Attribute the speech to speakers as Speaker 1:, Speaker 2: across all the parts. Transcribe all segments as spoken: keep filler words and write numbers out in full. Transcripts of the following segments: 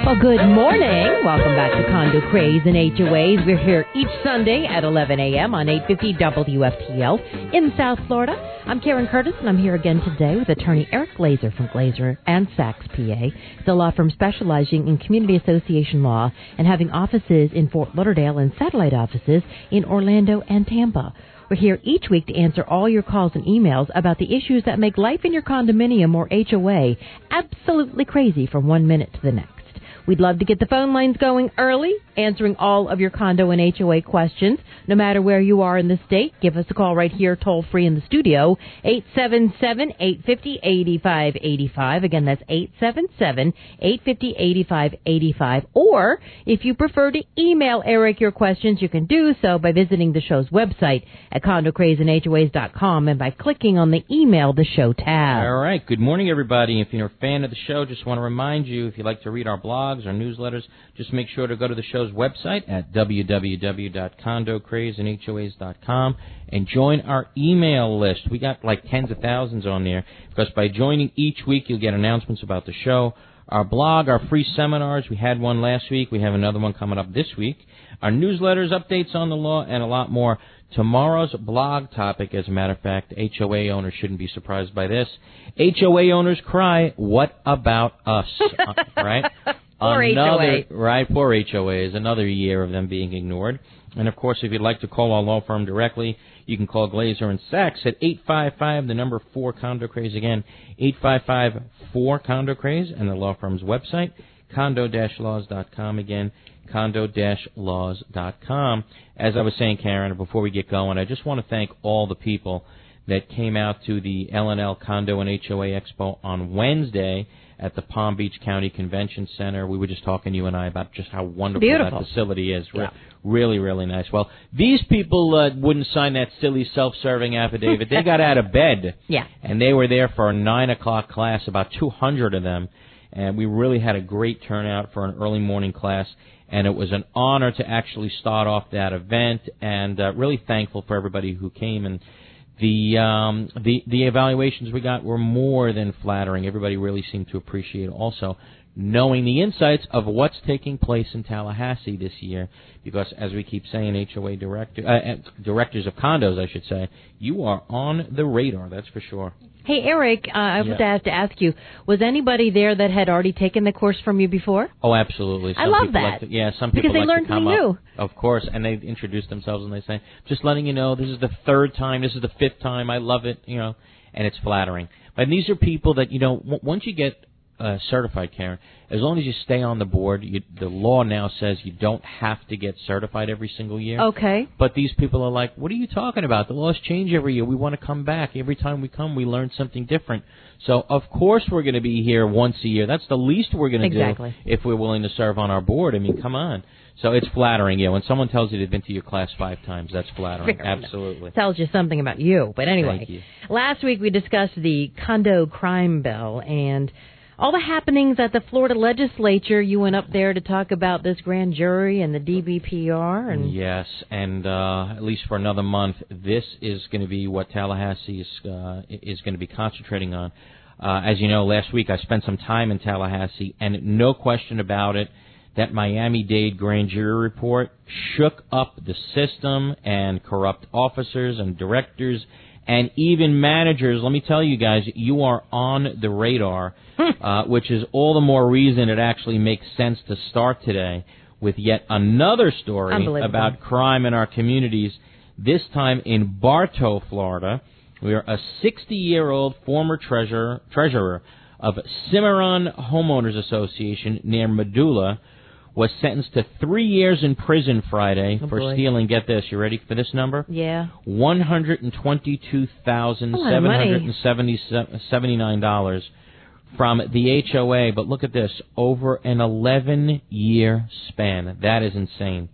Speaker 1: Well, good morning. Welcome back to Condo Craze and H O As. We're here each Sunday at eleven a.m. on eight fifty W F T L in South Florida. I'm Karen Curtis, and I'm here again today with attorney Eric Glazer from Glazer and Sachs, P A. It's a law firm specializing in community association law and having offices in Fort Lauderdale and satellite offices in Orlando and Tampa. We're here each week to answer all your calls and emails about the issues that make life in your condominium or H O A absolutely crazy from one minute to the next. We'd love to get the phone lines going early, answering all of your condo and H O A questions. No matter where you are in the state, give us a call right here, toll-free in the studio, eight seven seven, eight five zero, eight five eight five. Again, that's eight seven seven, eight five zero, eight five eight five. Or, if you prefer to email Eric your questions, you can do so by visiting the show's website at condo craze and H O As dot com and by clicking on the Email the Show tab.
Speaker 2: All right. Good morning, everybody. If you're a fan of the show, just want to remind you, if you'd like to read our blog, our newsletters, just make sure to go to the show's website at w w w dot condo craze and H O As dot com and join our email list. We got like tens of thousands on there because by joining each week, you'll get announcements about the show, our blog, our free seminars. We had one last week. We have another one coming up this week. Our newsletters, updates on the law, and a lot more. Tomorrow's blog topic, as a matter of fact, H O A owners shouldn't be surprised by this. H O A owners cry, what about us? uh, right?
Speaker 1: Poor
Speaker 2: Another,
Speaker 1: H O A.
Speaker 2: Right, poor H O As. Another year of them being ignored. And, of course, if you'd like to call our law firm directly, you can call Glazer and Sachs at eight five five, the number four, Condo Craze. Again, eight five five, four, Condo Craze, and the law firm's website, condo dash laws dot com. Again, condo dash laws dot com. As I was saying, Karen, before we get going, I just want to thank all the people that came out to the L and L Condo and H O A Expo on Wednesday at the Palm Beach County Convention Center. We were just talking, you and I, about just how wonderful
Speaker 1: Beautiful.
Speaker 2: that facility is.
Speaker 1: Yeah.
Speaker 2: Really, really nice. Well, these people uh, wouldn't sign that silly self-serving affidavit. They got out of bed.
Speaker 1: Yeah.
Speaker 2: And they were there for a nine o'clock class, about two hundred of them. And we really had a great turnout for an early morning class. And it was an honor to actually start off that event, and uh, really thankful for everybody who came. And the um, the the evaluations we got were more than flattering. Everybody really seemed to appreciate also knowing the insights of what's taking place in Tallahassee this year, because as we keep saying, H O A director, uh, directors of condos, I should say, you are on the radar, that's for sure.
Speaker 1: Hey, Eric, uh, I
Speaker 2: yeah.
Speaker 1: have to ask you, was anybody there that had already taken the course from you before?
Speaker 2: Oh, absolutely. Some
Speaker 1: I love
Speaker 2: people
Speaker 1: that.
Speaker 2: Like to, yeah, some people
Speaker 1: because they
Speaker 2: like
Speaker 1: learned
Speaker 2: to come
Speaker 1: something
Speaker 2: up,
Speaker 1: new.
Speaker 2: Of course, and they introduce themselves and they say, just letting you know, this is the third time, this is the fifth time, I love it, you know, and it's flattering. But these are people that, you know, w- once you get Uh, certified, Karen, as long as you stay on the board, you, the law now says you don't have to get certified every single year.
Speaker 1: Okay.
Speaker 2: But these people are like, what are you talking about? The laws change every year. We want to come back. Every time we come, we learn something different. So, of course, we're going to be here once a year. That's the least we're going to
Speaker 1: exactly.
Speaker 2: do if we're willing to serve on our board. I mean, come on. So it's flattering, yeah. When someone tells you they've been to your class five times, that's flattering.
Speaker 1: Fair
Speaker 2: Absolutely.
Speaker 1: enough. Tells you something about you. But anyway,
Speaker 2: Thank you.
Speaker 1: Last week we discussed the condo crime bill and all the happenings at the Florida legislature. You went up there to talk about this grand jury and the D B P R. And
Speaker 2: yes, and uh, at least for another month, this is going to be what Tallahassee is, uh, is going to be concentrating on. Uh, as you know, last week I spent some time in Tallahassee, and no question about it, that Miami-Dade grand jury report shook up the system, and corrupt officers and directors and even managers. Let me tell you guys, you are on the radar, uh, which is all the more reason it actually makes sense to start today with yet another story about crime in our communities, this time in Bartow, Florida, where a sixty-year-old former treasurer, treasurer of Cimarron Homeowners Association near Medulla was sentenced to three years in prison Friday
Speaker 1: oh
Speaker 2: for
Speaker 1: boy.
Speaker 2: stealing, get this, you ready for this number?
Speaker 1: Yeah.
Speaker 2: one hundred twenty-two thousand seven hundred seventy-nine dollars from the H O A. But look at this, over an eleven-year span. That is insane.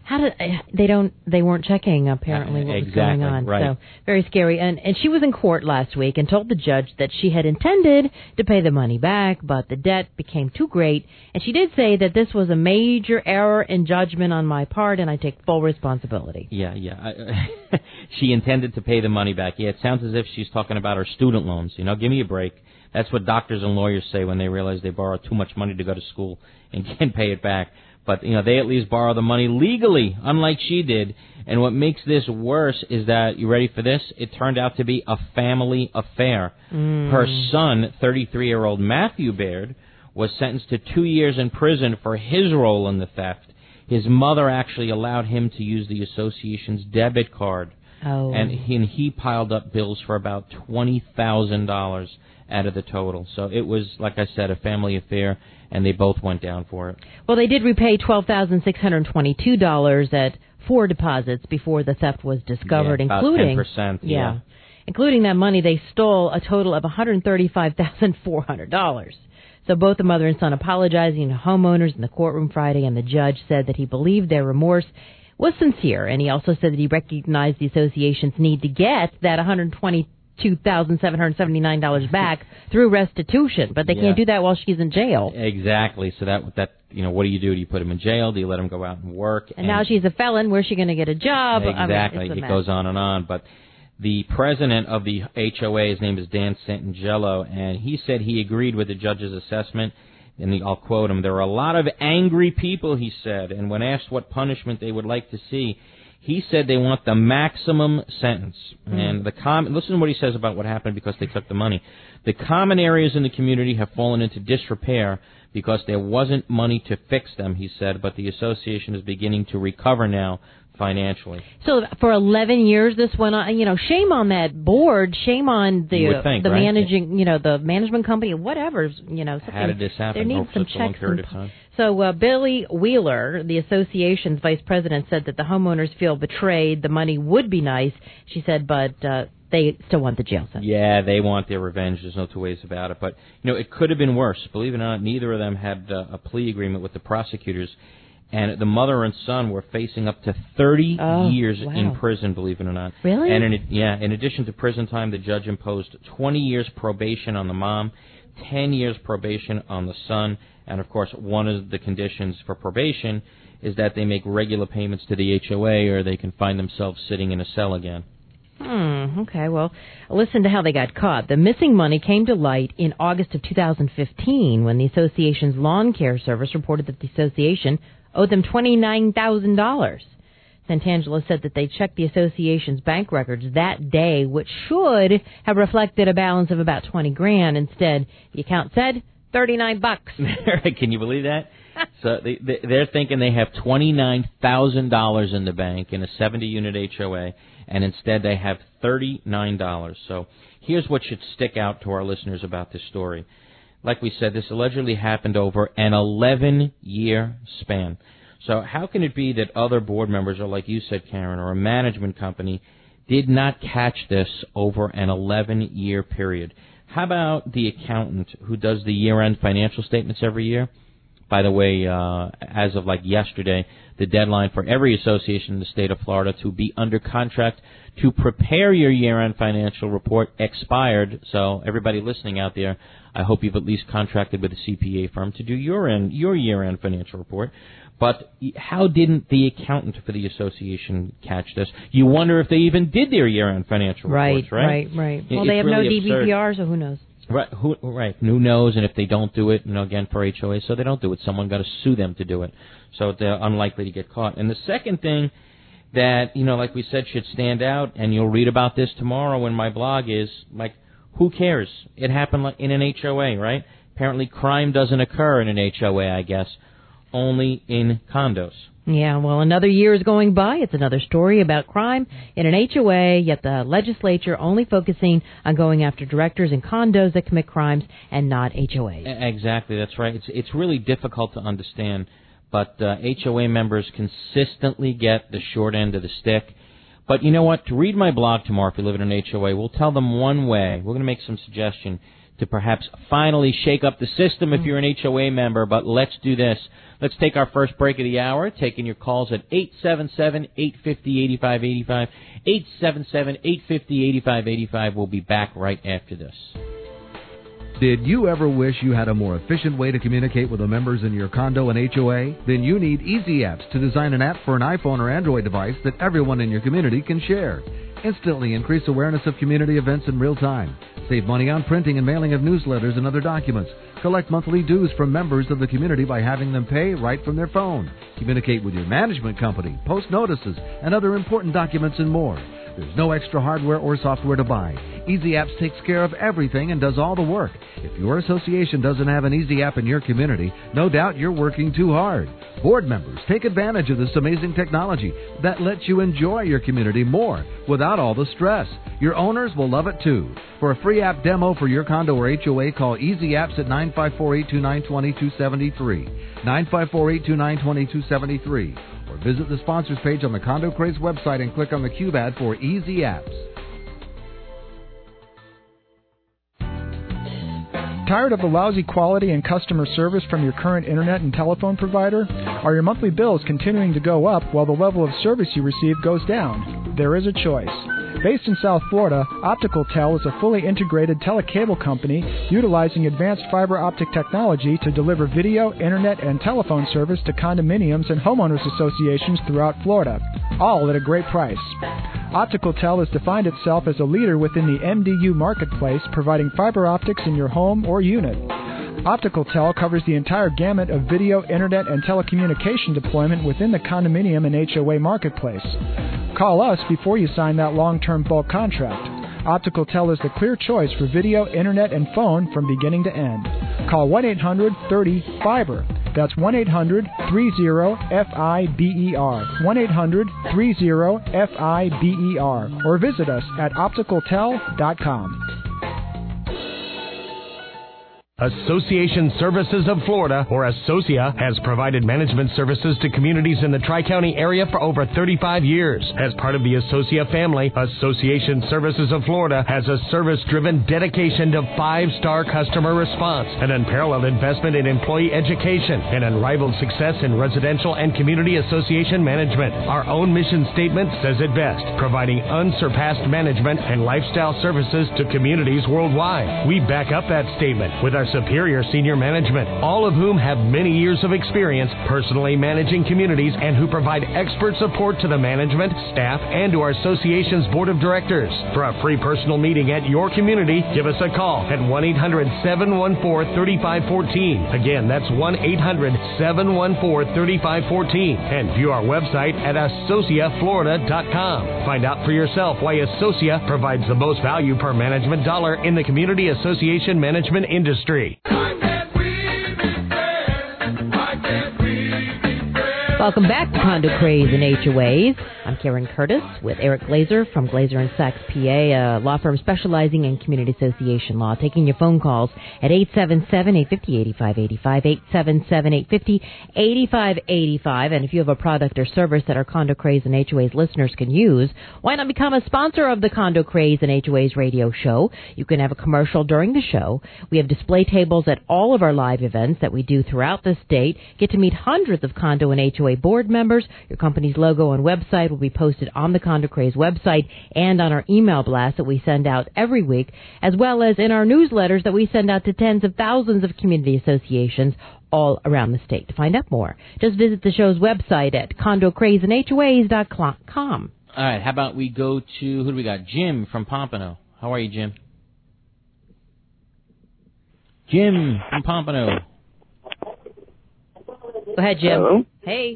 Speaker 1: How did they don't they weren't checking apparently what
Speaker 2: exactly,
Speaker 1: was going on.
Speaker 2: Right.
Speaker 1: So very scary. And and she was in court last week and told the judge that she had intended to pay the money back, but the debt became too great. And she did say that this was a major error in judgment on my part, and I take full responsibility.
Speaker 2: Yeah, yeah. I, she intended to pay the money back. Yeah, it sounds as if she's talking about her student loans. You know, give me a break. That's what doctors and lawyers say when they realize they borrow too much money to go to school and can't pay it back. But, you know, they at least borrow the money legally, unlike she did. And what makes this worse is that, you ready for this? It turned out to be a family affair.
Speaker 1: Mm.
Speaker 2: Her son, thirty-three-year-old Matthew Baird, was sentenced to two years in prison for his role in the theft. His mother actually allowed him to use the association's debit card.
Speaker 1: Oh.
Speaker 2: And he, and he piled up bills for about twenty thousand dollars out of the total. So it was, like I said, a family affair, and they both went down for it.
Speaker 1: Well, they did repay twelve thousand six hundred twenty-two dollars at four deposits before the theft was discovered,
Speaker 2: yeah, about
Speaker 1: including
Speaker 2: ten percent. Yeah.
Speaker 1: yeah, including that money, they stole a total of one hundred thirty-five thousand four hundred dollars. So both the mother and son apologizing to homeowners in the courtroom Friday, and the judge said that he believed their remorse was sincere, and he also said that he recognized the association's need to get that one hundred twenty-two thousand seven hundred seventy-nine dollars back through restitution, but they
Speaker 2: yeah.
Speaker 1: can't do that while she's in jail.
Speaker 2: Exactly. So that that you know, what do you do? Do you put him in jail? Do you let him go out and work?
Speaker 1: And, and now she's a felon. Where's she going to get a job?
Speaker 2: Exactly.
Speaker 1: I mean,
Speaker 2: it goes on and on. But the president of the H O A, his name is Dan Santangelo, and he said he agreed with the judge's assessment. And the, I'll quote him, "There are a lot of angry people," he said, and when asked what punishment they would like to see, he said they want the maximum sentence. Mm. And the com- listen to what he says about what happened because they took the money. "The common areas in the community have fallen into disrepair because there wasn't money to fix them," he said, "but the association is beginning to recover now financially."
Speaker 1: So for eleven years this went on. You know, shame on that board, shame on the
Speaker 2: You would think,
Speaker 1: the
Speaker 2: right?
Speaker 1: managing, you know, the management company, whatever, you know, something.
Speaker 2: How did this happen?
Speaker 1: There needs
Speaker 2: Over
Speaker 1: some
Speaker 2: such a long
Speaker 1: checks
Speaker 2: period
Speaker 1: and,
Speaker 2: of time?
Speaker 1: So uh, Billy Wheeler, the association's vice president, said that the homeowners feel betrayed. The money would be nice, she said, but uh, they still want the jail sentence.
Speaker 2: Yeah, they want their revenge. There's no two ways about it. But, you know, it could have been worse. Believe it or not, neither of them had uh, a plea agreement with the prosecutors. And the mother and son were facing up to thirty
Speaker 1: oh,
Speaker 2: years
Speaker 1: wow.
Speaker 2: in prison, believe it or not.
Speaker 1: Really?
Speaker 2: And in, yeah, in addition to prison time, the judge imposed twenty years probation on the mom, ten years probation on the son, and of course, one of the conditions for probation is that they make regular payments to the H O A or they can find themselves sitting in a cell again.
Speaker 1: Hmm, okay, well, listen to how they got caught. The missing money came to light in August of two thousand fifteen when the association's lawn care service reported that the association owed them twenty-nine thousand dollars. Santangelo said that they checked the association's bank records that day, which should have reflected a balance of about twenty grand. Instead, the account said thirty-nine bucks.
Speaker 2: Can you believe that? So they, they're thinking they have twenty-nine thousand dollars in the bank in a seventy-unit H O A, and instead they have thirty-nine dollars. So here's what should stick out to our listeners about this story. Like we said, this allegedly happened over an eleven-year span. So how can it be that other board members, or like you said, Karen, or a management company, did not catch this over an eleven-year period? How about the accountant who does the year-end financial statements every year? By the way, uh, as of like yesterday, the deadline for every association in the state of Florida to be under contract to prepare your year-end financial report expired. So everybody listening out there, I hope you've at least contracted with a C P A firm to do your end, your year-end financial report. But how didn't the accountant for the association catch this? You wonder if they even did their year-end financial
Speaker 1: right,
Speaker 2: reports, right?
Speaker 1: Right, right, right. Well,
Speaker 2: it's
Speaker 1: they have
Speaker 2: really
Speaker 1: no D V P R,
Speaker 2: absurd.
Speaker 1: so who knows?
Speaker 2: Right, who, right. Who knows? And if they don't do it, you know, again for H O A, so they don't do it. Someone got to sue them to do it, so they're unlikely to get caught. And the second thing that, you know, like we said, should stand out, and you'll read about this tomorrow in my blog, is like, who cares? It happened like in an H O A, right? Apparently, crime doesn't occur in an H O A, I guess, only in condos.
Speaker 1: Yeah, well, another year is going by. It's another story about crime in an H O A, yet the legislature only focusing on going after directors in condos that commit crimes and not H O As.
Speaker 2: Exactly, that's right. It's it's really difficult to understand, but uh, H O A members consistently get the short end of the stick. But you know what? To read my blog tomorrow, if you live in an H O A, we'll tell them one way. We're going to make some suggestion to perhaps finally shake up the system if you're an H O A member. But let's do this. Let's take our first break of the hour, taking your calls at eight seven seven, eight five zero, eight five eight five, eight seven seven, eight five zero, eight five eight five. We'll be back right after this.
Speaker 3: Did you ever wish you had a more efficient way to communicate with the members in your condo and H O A? Then you need Easy Apps to design an app for an iPhone or Android device that everyone in your community can share. Instantly increase awareness of community events in real time. Save money on printing and mailing of newsletters and other documents. Collect monthly dues from members of the community by having them pay right from their phone. Communicate with your management company, post notices, and other important documents and more. There's no extra hardware or software to buy. Easy Apps takes care of everything and does all the work. If your association doesn't have an Easy App in your community, no doubt you're working too hard. Board members, take advantage of this amazing technology that lets you enjoy your community more without all the stress. Your owners will love it too. For a free app demo for your condo or H O A, call Easy Apps at nine five four, eight two nine, two two seven three, nine five four, eight two nine, two two seven three, or visit the sponsors page on the Condo Craze website and click on the Cube ad for Easy Apps.
Speaker 4: Tired of the lousy quality and customer service from your current internet and telephone provider? Are your monthly bills continuing to go up while the level of service you receive goes down? There is a choice. Based in South Florida, OpticalTel is a fully integrated telecable company utilizing advanced fiber optic technology to deliver video, internet, and telephone service to condominiums and homeowners associations throughout Florida, all at a great price. OpticalTel has defined itself as a leader within the M D U marketplace, providing fiber optics in your home or unit. OpticalTel covers the entire gamut of video, internet, and telecommunication deployment within the condominium and H O A marketplace. Call us before you sign that long-term bulk contract. OpticalTel is the clear choice for video, internet, and phone from beginning to end. Call one eight hundred thirty fiber. That's one eight hundred three zero F I B E R. one eight hundred three zero F I B E R. Or visit us at optical tel dot com.
Speaker 5: Association Services of Florida, or Associa, has provided management services to communities in the Tri-County area for over thirty-five years. As part of the Associa family, Association Services of Florida has a service-driven dedication to five-star customer response, an unparalleled investment in employee education, and unrivaled success in residential and community association management. Our own mission statement says it best, providing unsurpassed management and lifestyle services to communities worldwide. We back up that statement with our superior senior management, all of whom have many years of experience personally managing communities and who provide expert support to the management, staff, and to our association's board of directors. For a free personal meeting at your community, give us a call at one eight hundred seven one four three five one four. Again, that's one eight hundred seven one four three five one four. And view our website at associa florida dot com. Find out for yourself why Associa provides the most value per management dollar in the community association management industry.
Speaker 1: Welcome back to Condo Craze and H O As. I'm Karen Curtis with Eric Glazer from Glazer and Sachs, P A, a law firm specializing in community association law. Taking your phone calls at eight seven seven, eight five zero, eight five eight five, eight seven seven, eight five zero, eight five eight five. And if you have a product or service that our Condo Craze and H O As listeners can use, why not become a sponsor of the Condo Craze and H O As radio show? You can have a commercial during the show. We have display tables at all of our live events that we do throughout the state. Get to meet hundreds of Condo and H O A board members. Your company's logo and website will be posted on the Condo Craze website and on our email blast that we send out every week, as well as in our newsletters that we send out to tens of thousands of community associations all around the state. To find out more, just visit the show's website at condo craze and H O As dot com.
Speaker 2: All right, how about we go to, who do we got? Jim from Pompano. How are you, Jim? Jim from Pompano.
Speaker 1: Go ahead, Jim.
Speaker 6: Hello?
Speaker 1: Hey.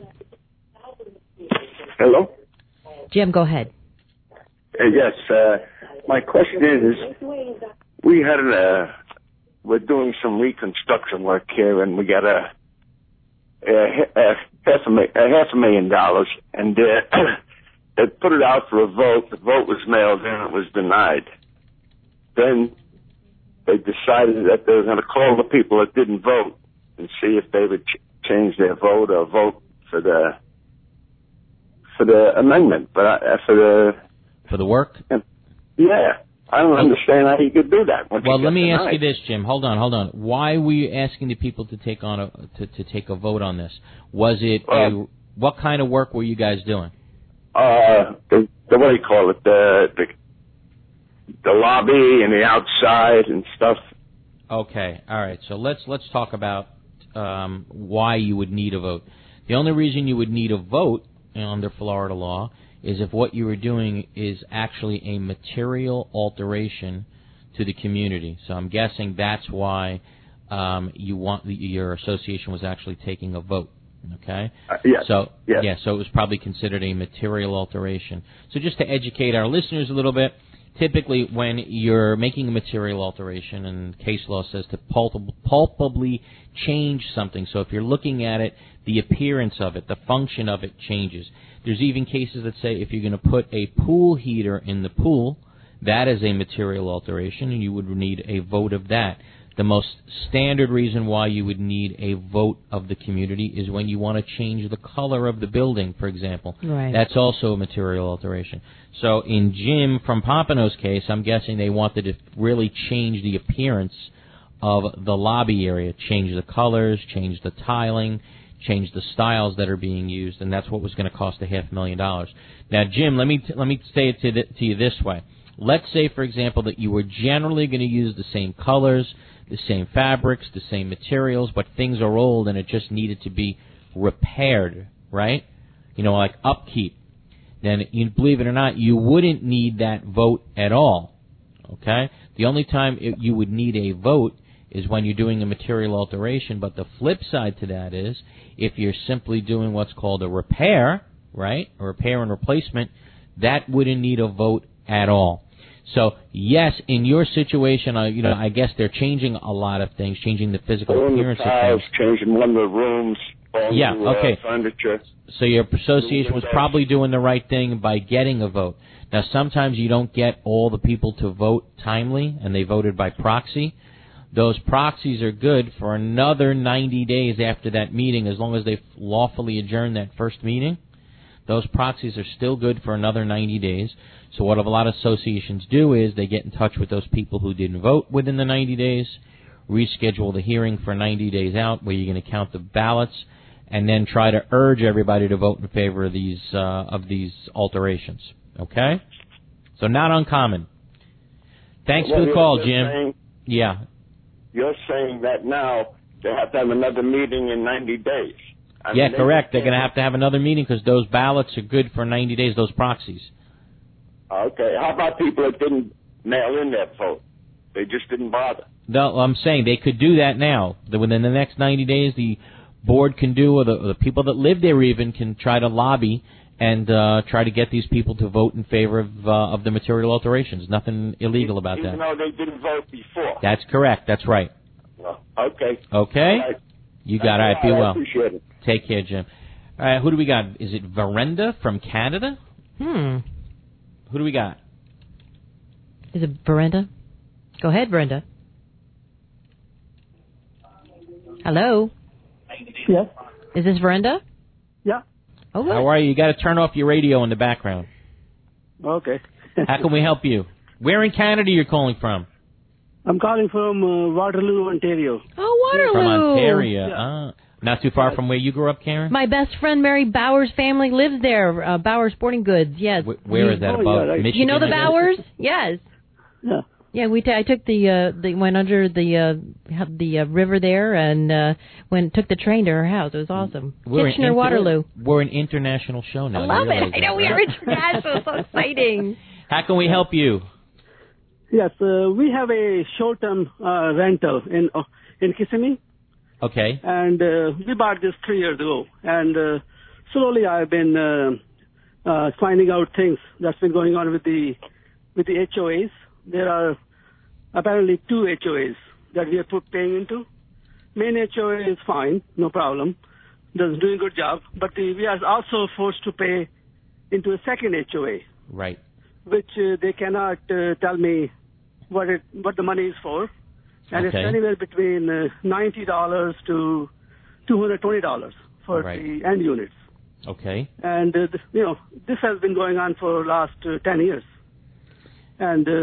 Speaker 6: Hello?
Speaker 1: Jim, go ahead.
Speaker 6: Uh, yes, uh, my question is, we had a, we're doing some reconstruction work here, and we got a, a, a, half, a, a half a million dollars, and uh, they put it out for a vote. The vote was mailed in, and it was denied. Then they decided that they were going to call the people that didn't vote and see if they would ch- change their vote or vote for the for the amendment, but uh, for the
Speaker 2: for the work.
Speaker 6: Yeah, I don't understand how you could do that.
Speaker 2: Well, let me ask you this, Jim. Hold on, hold on. Why were you asking the people to take on a to, to take a vote on this? Was it
Speaker 6: uh,
Speaker 2: a, what kind of work were you guys doing?
Speaker 6: Uh, the, the what do you call it? The the the lobby and the outside and stuff.
Speaker 2: Okay, all right. So let's let's talk about um, why you would need a vote. The only reason you would need a vote under Florida law is if what you were doing is actually a material alteration to the community. So I'm guessing that's why um, you want the, your association was actually taking a vote. Okay.
Speaker 6: Uh, yes.
Speaker 2: So
Speaker 6: yes.
Speaker 2: yeah. So it was probably considered a material alteration. So just to educate our listeners a little bit, typically when you're making a material alteration, and case law says to pulp- palpably change something. So if you're looking at it, the appearance of it, the function of it changes. There's even cases that say if you're going to put a pool heater in the pool, that is a material alteration, and you would need a vote of that. The most standard reason why you would need a vote of the community is when you want to change the color of the building, for example.
Speaker 1: Right.
Speaker 2: That's also a material alteration. So in Jim from Pompano's case, I'm guessing they wanted to really change the appearance of the lobby area, change the colors, change the tiling, change the styles that are being used, and that's what was going to cost a half million dollars. Now, Jim, let me t- let me say it to, the, to you this way. Let's say, for example, that you were generally going to use the same colors, the same fabrics, the same materials, but things are old and it just needed to be repaired, right? You know, like upkeep. Then, you believe it or not, you wouldn't need that vote at all, okay? The only time it, you would need a vote is when you're doing a material alteration, but the flip side to that is if you're simply doing what's called a repair, right, a repair and replacement, that wouldn't need a vote at all. So, yes, in your situation, uh, you know, I guess they're changing a lot of things, changing the physical
Speaker 6: Pulling
Speaker 2: appearance
Speaker 6: the tiles,
Speaker 2: of things.
Speaker 6: changing one of the rooms, all
Speaker 2: Yeah,
Speaker 6: new,
Speaker 2: okay.
Speaker 6: uh, furniture.
Speaker 2: So your association was probably doing the right thing by getting a vote. Now, sometimes you don't get all the people to vote timely, and they voted by proxy. Those proxies are good for another ninety days after that meeting, as long as they lawfully adjourn that first meeting. Those proxies are still good for another ninety days. So what a lot of associations do is they get in touch with those people who didn't vote within the ninety days, reschedule the hearing for ninety days out where you're going to count the ballots, and then try to urge everybody to vote in favor of these uh, of these alterations. Okay? So not uncommon. Thanks
Speaker 6: Well,
Speaker 2: for the call,
Speaker 6: you're
Speaker 2: Jim.
Speaker 6: saying-
Speaker 2: Yeah.
Speaker 6: You're saying that now they have to have another meeting in ninety days. I
Speaker 2: Yeah,
Speaker 6: mean, they
Speaker 2: correct. They're
Speaker 6: can't-
Speaker 2: going to have to have another meeting because those ballots are good for ninety days, those proxies.
Speaker 6: Okay. How about people that didn't mail in their vote? They just didn't bother.
Speaker 2: No, I'm saying they could do that now. That within the next ninety days, the board can do, or the, or the people that live there even can try to lobby and uh, try to get these people to vote in favor of uh, of the material alterations. Nothing illegal about
Speaker 6: Even
Speaker 2: that.
Speaker 6: though they didn't vote before.
Speaker 2: That's correct. That's right.
Speaker 6: Well, okay.
Speaker 2: Okay?
Speaker 6: All right.
Speaker 2: You got it. All right. Be
Speaker 6: I
Speaker 2: well.
Speaker 6: appreciate it.
Speaker 2: Take care, Jim. All right. Who do we got? Is it Verenda from Canada?
Speaker 1: Hmm.
Speaker 2: Who do we got?
Speaker 1: Is it Brenda? Go ahead, Brenda. Hello?
Speaker 7: Yes.
Speaker 1: Is this Brenda?
Speaker 7: Yeah.
Speaker 1: Oh, good.
Speaker 2: How are you? You got to turn off your radio in the background.
Speaker 7: Okay.
Speaker 2: How can we help you? Where in Canada you're calling from?
Speaker 7: I'm calling from uh, Waterloo, Ontario.
Speaker 1: Oh, Waterloo.
Speaker 2: From Ontario.
Speaker 7: Yeah.
Speaker 2: Ah, not too far from where you grew up, Karen?
Speaker 1: My best friend Mary Bowers' family lives there. Uh, Bowers Sporting Goods. Yes.
Speaker 2: Wh- where is that?
Speaker 7: Oh,
Speaker 2: Above
Speaker 7: yeah, right.
Speaker 2: Michigan?
Speaker 1: You know the
Speaker 2: I guess?
Speaker 1: Bowers? Yes.
Speaker 7: Yeah.
Speaker 1: Yeah, we. T- I took the uh, the went under the uh, the uh, river there and uh, went took the train to her house. It was awesome.
Speaker 2: We're
Speaker 1: Kitchener,
Speaker 2: an inter-
Speaker 1: Waterloo.
Speaker 2: We're an international show now.
Speaker 1: I
Speaker 2: You
Speaker 1: love
Speaker 2: realize
Speaker 1: it. I
Speaker 2: that,
Speaker 1: know we are
Speaker 2: right?
Speaker 1: international. So exciting.
Speaker 2: How can we help you?
Speaker 7: Yes, uh, we have a short-term uh, rental in uh, in Kissimmee,
Speaker 2: Okay.
Speaker 7: and uh, we bought this three years ago. And uh, slowly, I've been uh, uh, finding out things that's been going on with the with the H O As. There are apparently two H O As that we are put paying into. Main H O A is fine, no problem, does doing a good job. But the, we are also forced to pay into a second H O A,
Speaker 2: Right.
Speaker 7: which uh, they cannot uh, tell me what it what the money is for, and
Speaker 2: Okay.
Speaker 7: it's anywhere between uh, ninety dollars to two hundred twenty dollars for
Speaker 2: Right.
Speaker 7: the end units.
Speaker 2: Okay.
Speaker 7: And uh, th- you know, this has been going on for the last uh, ten years, and uh,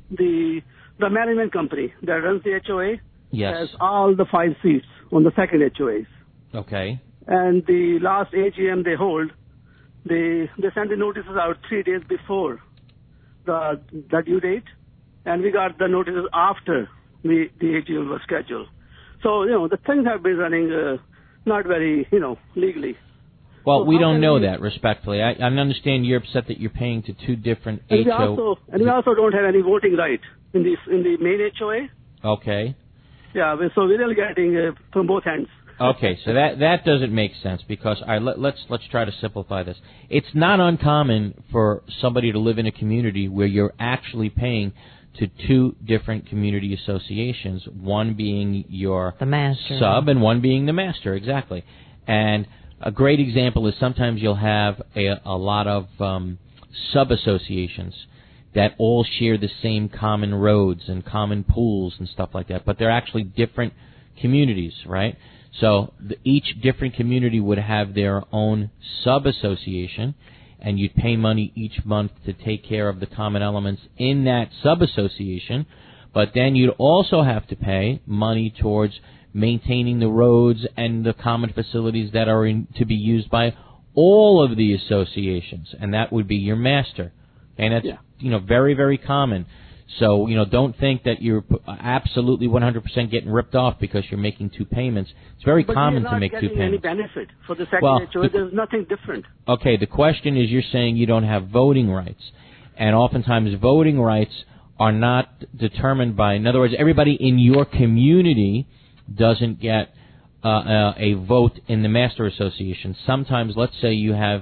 Speaker 7: the the management company that runs the H O A
Speaker 2: Yes.
Speaker 7: has all the five seats on the second H O As.
Speaker 2: Okay.
Speaker 7: And the last A G M they hold, they they send the notices out three days before the the due date, and we got the notices after the the A G M was scheduled. So you know the things have been running uh, not very you know legally.
Speaker 2: Well,
Speaker 7: So
Speaker 2: we
Speaker 7: how
Speaker 2: don't
Speaker 7: can
Speaker 2: know
Speaker 7: we-
Speaker 2: that, respectfully. I, I understand you're upset that you're paying to two different
Speaker 7: And
Speaker 2: H
Speaker 7: we
Speaker 2: O.
Speaker 7: also and we also don't have any voting right in the in the main H O A.
Speaker 2: Okay.
Speaker 7: Yeah, we- so we're really getting uh, from both ends.
Speaker 2: Okay, so that that doesn't make sense because all right, let, let's let's try to simplify this. It's not uncommon for somebody to live in a community where you're actually paying to two different community associations, one being your
Speaker 1: The master.
Speaker 2: sub and one being the master, exactly. And a great example is sometimes you'll have a, a lot of um, sub-associations that all share the same common roads and common pools and stuff like that, but they're actually different communities, right? So the, each different community would have their own sub-association, and you'd pay money each month to take care of the common elements in that sub-association, but then you'd also have to pay money towards maintaining the roads and the common facilities that are in, to be used by all of the associations, and that would be your master. And that's,
Speaker 7: Yeah.
Speaker 2: you know, very, very common. So, you know, don't think that you're p- absolutely one hundred percent getting ripped off because you're making two payments. It's very
Speaker 7: But
Speaker 2: common
Speaker 7: we're
Speaker 2: to
Speaker 7: not
Speaker 2: make two
Speaker 7: getting any
Speaker 2: payments.
Speaker 7: benefit for the second
Speaker 2: Well,
Speaker 7: H O A.
Speaker 2: the-
Speaker 7: There's nothing different.
Speaker 2: Okay, the question is you're saying you don't have voting rights. And oftentimes voting rights are not determined by, in other words, everybody in your community doesn't get uh, uh, a vote in the Master Association. Sometimes, let's say you have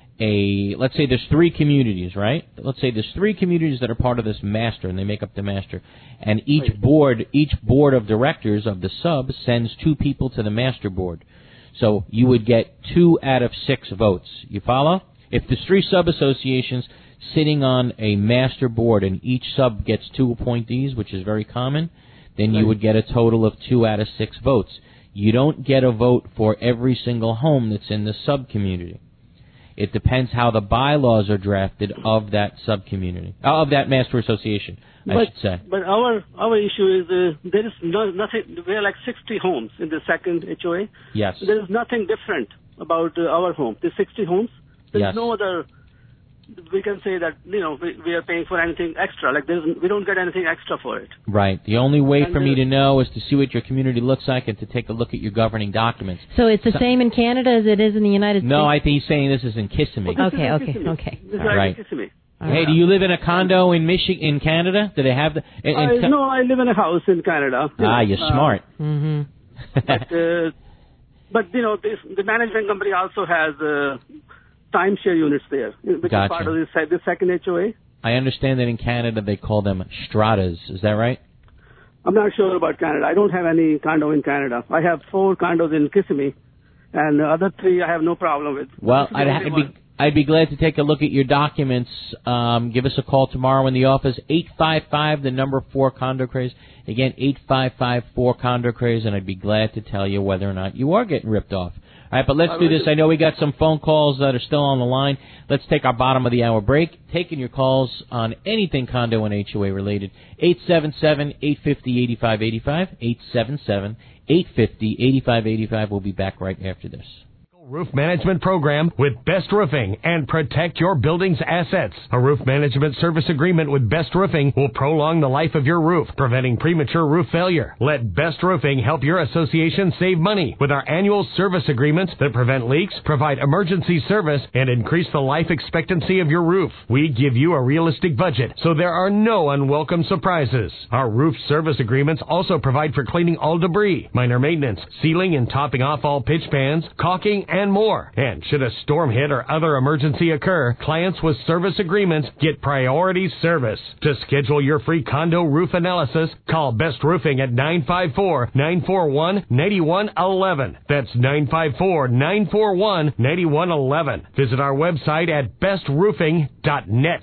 Speaker 2: a, let's say there's three communities, right? Let's say there's three communities that are part of this master, and they make up the master. And each board, each board of directors of the sub sends two people to the master board. So you would get two out of six votes. You follow? If there's three sub-associations sitting on a master board and each sub gets two appointees, which is very common, then you would get a total of two out of six votes. You don't get a vote for every single home that's in the sub-community. It depends how the bylaws are drafted of that sub-community, uh, of that master association, I
Speaker 7: but,
Speaker 2: should say.
Speaker 7: But our our issue is uh, there is no, nothing. We are like sixty homes in the second H O A.
Speaker 2: Yes.
Speaker 7: There is nothing different about uh, our home. The sixty homes. There is
Speaker 2: Yes.
Speaker 7: no other. We can say that you know we, we are paying for anything extra. Like there is, we don't get anything extra for it.
Speaker 2: Right. The only way
Speaker 7: And
Speaker 2: for me
Speaker 7: the-
Speaker 2: to know is to see what your community looks like and to take a look at your governing documents.
Speaker 1: So it's the
Speaker 2: So-
Speaker 1: same in Canada as it is in the United
Speaker 2: No, I
Speaker 1: States?
Speaker 2: think he's saying this is in Kissimmee.
Speaker 7: This is
Speaker 1: Okay,
Speaker 7: in
Speaker 1: okay,
Speaker 7: Kissimmee.
Speaker 1: okay.
Speaker 7: This is
Speaker 2: All
Speaker 7: right.
Speaker 2: right.
Speaker 7: in Kissimmee.
Speaker 2: Hey, do you live in a condo in Michigan, in Canada? Do they have the? In, in
Speaker 7: I,
Speaker 2: Ca-
Speaker 7: no, I live in a house in Canada. you
Speaker 2: ah,
Speaker 7: know,
Speaker 2: you're
Speaker 7: uh,
Speaker 2: smart.
Speaker 1: Mm-hmm.
Speaker 7: But, uh, but you know, this, the management company also has uh, timeshare units there, which
Speaker 2: Gotcha.
Speaker 7: is part of the, se- the second H O A.
Speaker 2: I understand that in Canada they call them stratas. Is that right?
Speaker 7: I'm not sure about Canada. I don't have any condo in Canada. I have four condos in Kissimmee, and the other three I have no problem with.
Speaker 2: Well,
Speaker 7: This is the
Speaker 2: I'd,
Speaker 7: only
Speaker 2: I'd
Speaker 7: one.
Speaker 2: be I'd be glad to take a look at your documents. Um, give us a call tomorrow in the office, eight five five, the number four Condo Craze. Again, eight five five four Condo Craze, and I'd be glad to tell you whether or not you are getting ripped off. All right, but let's do this. I know we got some phone calls that are still on the line. Let's take our bottom of the hour break. Taking your calls on anything condo and H O A related. eight seven seven, eight five zero, eight five eight five. eight seven seven, eight five zero, eight five eight five. We'll be back right after this.
Speaker 5: Roof management program with Best Roofing and protect your building's assets. A roof management service agreement with Best Roofing will prolong the life of your roof, preventing premature roof failure. Let Best Roofing help your association save money with our annual service agreements that prevent leaks, provide emergency service, and increase the life expectancy of your roof. We give you a realistic budget, so there are no unwelcome surprises. Our roof service agreements also provide for cleaning all debris, minor maintenance, sealing and topping off all pitch pans, caulking, and more. And should a storm hit or other emergency occur, clients with service agreements get priority service. To schedule your free condo roof analysis, call Best Roofing at nine five four, nine four one, nine one one one. That's nine five four, nine four one, nine one one one. Visit our website at best roofing dot net.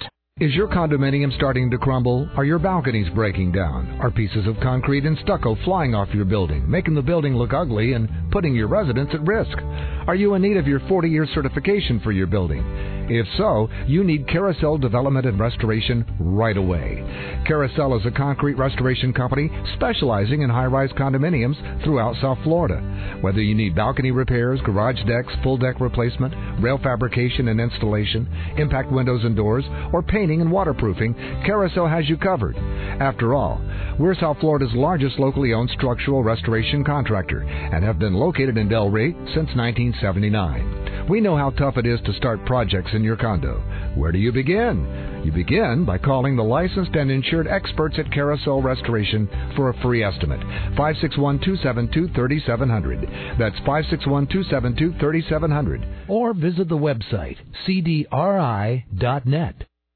Speaker 3: Is your condominium starting to crumble? Are your balconies breaking down? Are pieces of concrete and stucco flying off your building, making the building look ugly and putting your residents at risk? Are you in need of your forty-year certification for your building? If so, you need Carousel Development and Restoration right away. Carousel is a concrete restoration company specializing in high-rise condominiums throughout South Florida. Whether you need balcony repairs, garage decks, full deck replacement, rail fabrication and installation, impact windows and doors, or painting and waterproofing, Carousel has you covered. After all, we're South Florida's largest locally owned structural restoration contractor and have been located in Delray since nineteen seventy-nine. We know how tough it is to start projects in your condo. Where do you begin? You begin by calling the licensed and insured experts at Carousel Restoration for a free estimate. five six one, two seven two, three seven zero zero. That's five six one, two seven two, three seven zero zero. Or visit the website c d r i dot net.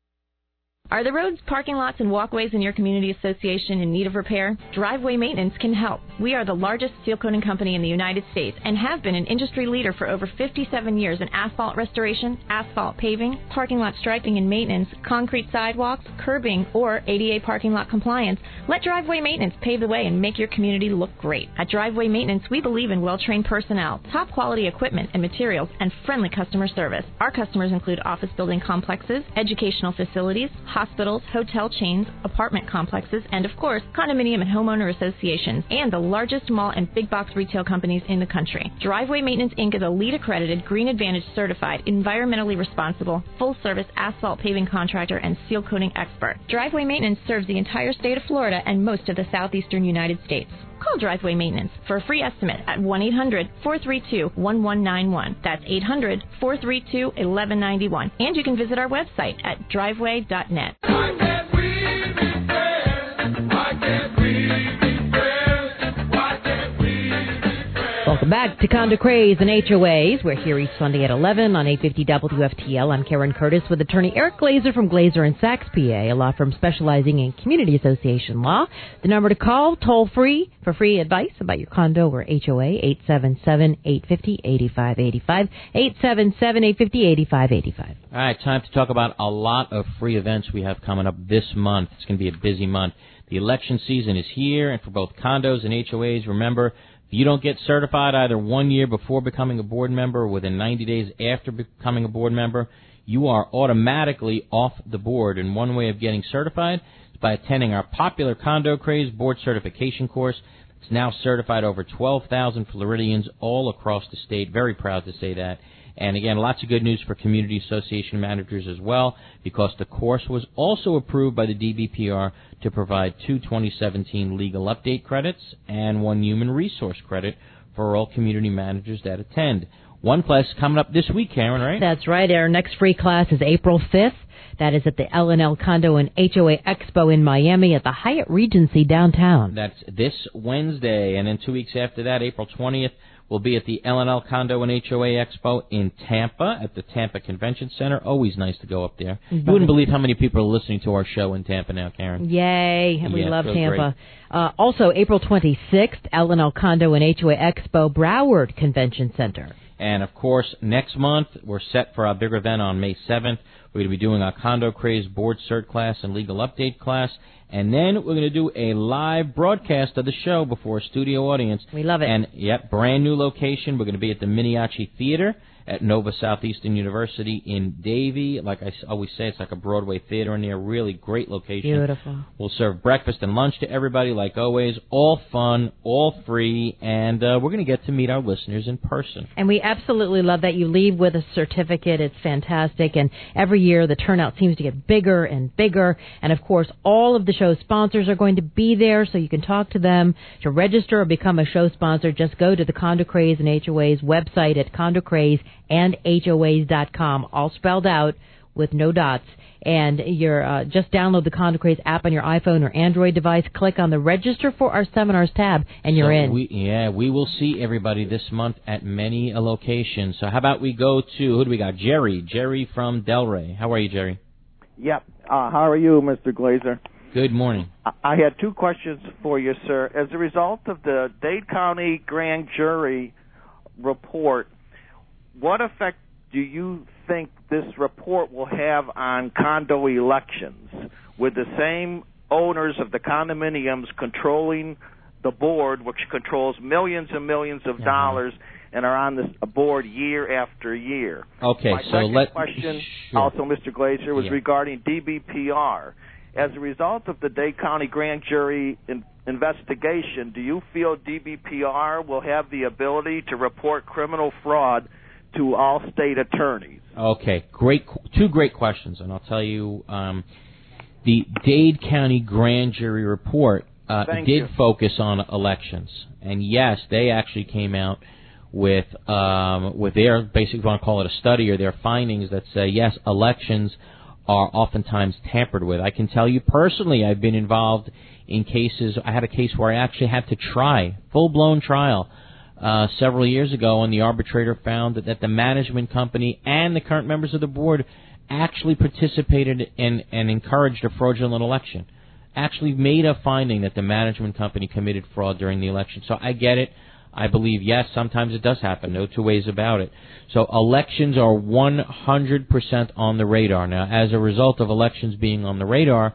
Speaker 8: Are the roads, parking lots, and walkways in your community association in need of repair? Driveway Maintenance can help. We are the largest seal coating company in the United States and have been an industry leader for over fifty-seven years in asphalt restoration, asphalt paving, parking lot striping and maintenance, concrete sidewalks, curbing, or A D A parking lot compliance. Let Driveway Maintenance pave the way and make your community look great. At Driveway Maintenance, we believe in well-trained personnel, top quality equipment and materials, and friendly customer service. Our customers include office building complexes, educational facilities, hospitals, hotel chains, apartment complexes, and of course, condominium and homeowner associations, and the largest mall and big box retail companies in the country. Driveway Maintenance Incorporated is a LEED accredited, Green Advantage certified, environmentally responsible, full service asphalt paving contractor and seal coating expert. Driveway Maintenance serves the entire state of Florida and most of the southeastern United States. Call Driveway Maintenance for a free estimate at one eight hundred, four three two, one one nine one. That's eight hundred, four three two, one one nine one. And you can visit our website at driveway dot net.
Speaker 9: Why can't we be friends? Why can't we be friends? Why can't we be friends?
Speaker 1: Welcome back to Condo Craze and H O As. We're here each Sunday at eleven on eight fifty W F T L. I'm Karen Curtis with attorney Eric Glazer from Glazer and Sachs, P A, a law firm specializing in community association law. The number to call, toll free, for free advice about your condo or H O A, eight seven seven, eight five zero, eight five eight five, eight seven seven, eight five zero, eight five eight five.
Speaker 2: All right, time to talk about a lot of free events we have coming up this month. It's going to be a busy month. The election season is here, and for both condos and H O As, remember, if you don't get certified either one year before becoming a board member or within ninety days after becoming a board member, you are automatically off the board. And one way of getting certified is by attending our popular Condo Craze board certification course. It's now certified over twelve thousand Floridians all across the state. Very proud to say that. And again, lots of good news for community association managers as well, because the course was also approved by the D B P R to provide two twenty seventeen legal update credits and one human resource credit for all community managers that attend. One class coming up this week, Karen, right?
Speaker 1: That's right. Our next free class is April fifth. That is at the L and L Condo and H O A Expo in Miami at the Hyatt Regency downtown.
Speaker 2: That's this Wednesday. And then two weeks after that, April twentieth, we'll be at the L and L Condo and H O A Expo in Tampa at the Tampa Convention Center. Always nice to go up there. You wouldn't believe how many people are listening to our show in Tampa now, Karen.
Speaker 1: Yay. We
Speaker 2: yeah,
Speaker 1: love Tampa.
Speaker 2: Great.
Speaker 1: Uh, also, April twenty-sixth, L and L Condo and H O A Expo, Broward Convention Center.
Speaker 2: And, of course, next month, we're set for our big event on May seventh. We're going to be doing our Condo Craze Board Cert class and Legal Update class. And then we're going to do a live broadcast of the show before a studio audience.
Speaker 1: We love it.
Speaker 2: And, yep, brand new location. We're going to be at the Miniachi Theater at Nova Southeastern University in Davie. Like I always say, it's like a Broadway theater in there. Really great location.
Speaker 1: Beautiful.
Speaker 2: We'll serve breakfast and lunch to everybody, like always. All fun, all free, and uh, we're going to get to meet our listeners in person.
Speaker 1: And we absolutely love that you leave with a certificate. It's fantastic. And every year the turnout seems to get bigger and bigger. And, of course, all of the show sponsors are going to be there, so you can talk to them. To register or become a show sponsor, just go to the Condo Craze and H O A's website at Condo Craze and H O As dot com, all spelled out with no dots. And you're uh, just download the Condo Craze app on your iPhone or Android device, click on the Register for Our Seminars tab, and you're
Speaker 2: so
Speaker 1: in.
Speaker 2: We, yeah, we will see everybody this month at many a location. So how about we go to, who do we got? Jerry. Jerry from Delray. How are you, Jerry?
Speaker 10: Yep. Uh, how are you, Mister Glazer?
Speaker 2: Good morning.
Speaker 10: I had two questions for you, sir. As a result of the Dade County Grand Jury report, what effect do you think this report will have on condo elections, with the same owners of the condominiums controlling the board, which controls millions and millions of dollars, and are on this board year after year?
Speaker 2: Okay,
Speaker 10: My
Speaker 2: so
Speaker 10: second
Speaker 2: let
Speaker 10: question,
Speaker 2: sure.
Speaker 10: also, Mister Glazer, was
Speaker 2: Yeah.
Speaker 10: regarding D B P R. As a result of the Dade County grand jury in, investigation, do you feel D B P R will have the ability to report criminal fraud to all state attorneys?
Speaker 2: Okay, great, two great questions, and I'll tell you, um, the Dade County grand jury report uh,
Speaker 10: Thank
Speaker 2: did
Speaker 10: you.
Speaker 2: focus on elections, and yes, they actually came out with um, with their, basically, if you want to call it a study, or their findings that say yes, elections are oftentimes tampered with. I can tell you personally, I've been involved in cases. I had a case where I actually had to try, full-blown trial, uh, several years ago, and the arbitrator found that, that the management company and the current members of the board actually participated in and encouraged a fraudulent election. Actually made a finding that the management company committed fraud during the election. So I get it. I believe, yes, sometimes it does happen. No two ways about it. So elections are one hundred percent on the radar. Now, as a result of elections being on the radar,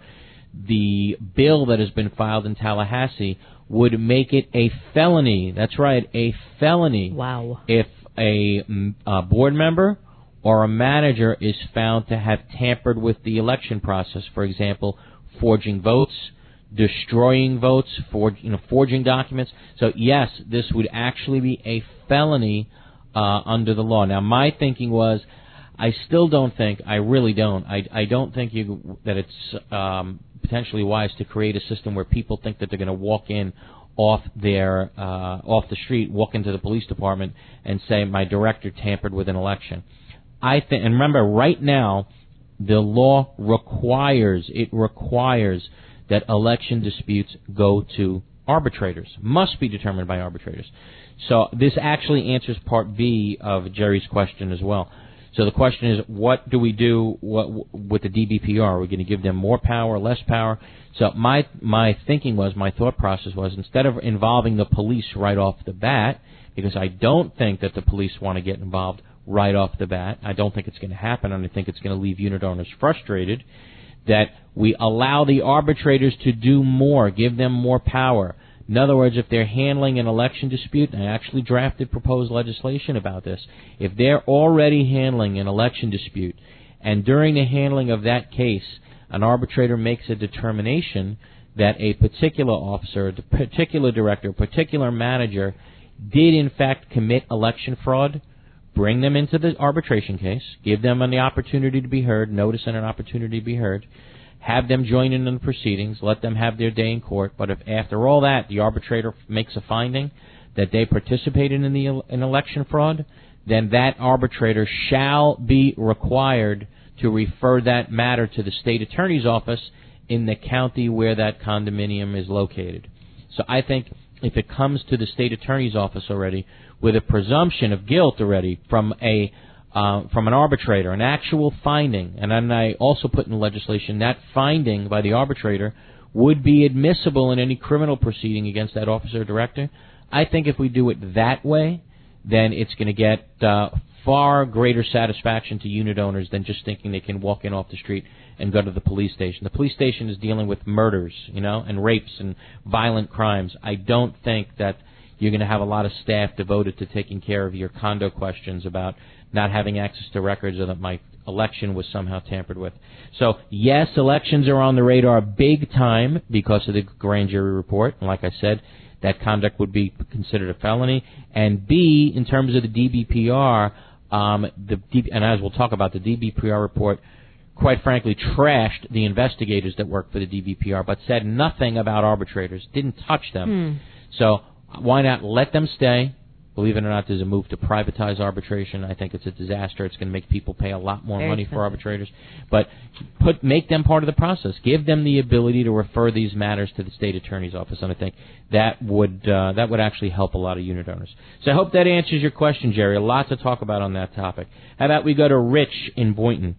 Speaker 2: the bill that has been filed in Tallahassee would make it a felony. That's right, a felony.
Speaker 1: Wow.
Speaker 2: If a, a board member or a manager is found to have tampered with the election process. For example, forging votes, destroying votes, for, you know, forging documents. So, yes, this would actually be a felony uh, under the law. Now, my thinking was, I still don't think, I really don't, I, I don't think you, that it's um, potentially wise to create a system where people think that they're going to walk in off their uh, off the street, walk into the police department and say, my director tampered with an election. I think, and remember, right now, the law requires, it requires that election disputes go to arbitrators, must be determined by arbitrators. So this actually answers part B of Jerry's question as well. So the question is, what do we do what, with the D B P R? Are we going to give them more power, less power? So my my thinking was, my thought process was, instead of involving the police right off the bat, because I don't think that the police want to get involved right off the bat, I don't think it's going to happen, and I think it's going to leave unit owners frustrated, that we allow the arbitrators to do more, give them more power. In other words, if they're handling an election dispute, and I actually drafted proposed legislation about this, if they're already handling an election dispute, and during the handling of that case, an arbitrator makes a determination that a particular officer, a particular director, a particular manager did in fact commit election fraud, bring them into the arbitration case, give them an opportunity to be heard, notice and an opportunity to be heard, have them join in the proceedings, let them have their day in court. But if after all that the arbitrator makes a finding that they participated in the in election fraud, then that arbitrator shall be required to refer that matter to the state attorney's office in the county where that condominium is located. So I think if it comes to the state attorney's office already with a presumption of guilt already from a uh, from an arbitrator, an actual finding, and then I also put in legislation that finding by the arbitrator would be admissible in any criminal proceeding against that officer or director. I think if we do it that way, then it's going to get uh, far greater satisfaction to unit owners than just thinking they can walk in off the street and go to the police station. The police station is dealing with murders, you know, and rapes and violent crimes. I don't think that you're going to have a lot of staff devoted to taking care of your condo questions about not having access to records or that my election was somehow tampered with. So, yes, elections are on the radar big time because of the grand jury report. And like I said, that conduct would be considered a felony. And B, in terms of the D B P R, um, the D- and as we'll talk about, the D B P R report, quite frankly, trashed the investigators that work for the D B P R, but said nothing about arbitrators, didn't touch them.
Speaker 1: Hmm.
Speaker 2: So why not let them stay? Believe it or not, there's a move to privatize arbitration. I think it's a disaster. It's going to make people pay a lot more
Speaker 1: Very
Speaker 2: money
Speaker 1: expensive.
Speaker 2: for arbitrators. But put make them part of the process. Give them the ability to refer these matters to the state attorney's office, and I think that would uh, that would actually help a lot of unit owners. So I hope that answers your question, Jerry. A lot to talk about on that topic. How about we go to Rich in Boynton?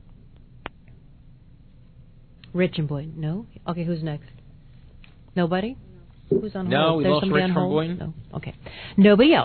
Speaker 1: Rich in Boynton. No? Okay, who's next? Nobody? Who's on
Speaker 2: No,
Speaker 1: hold?
Speaker 2: we
Speaker 1: There's
Speaker 2: lost
Speaker 1: somebody
Speaker 2: Rich
Speaker 1: on
Speaker 2: from
Speaker 1: hold?
Speaker 2: Boynton.
Speaker 1: No. Okay. Nobody else.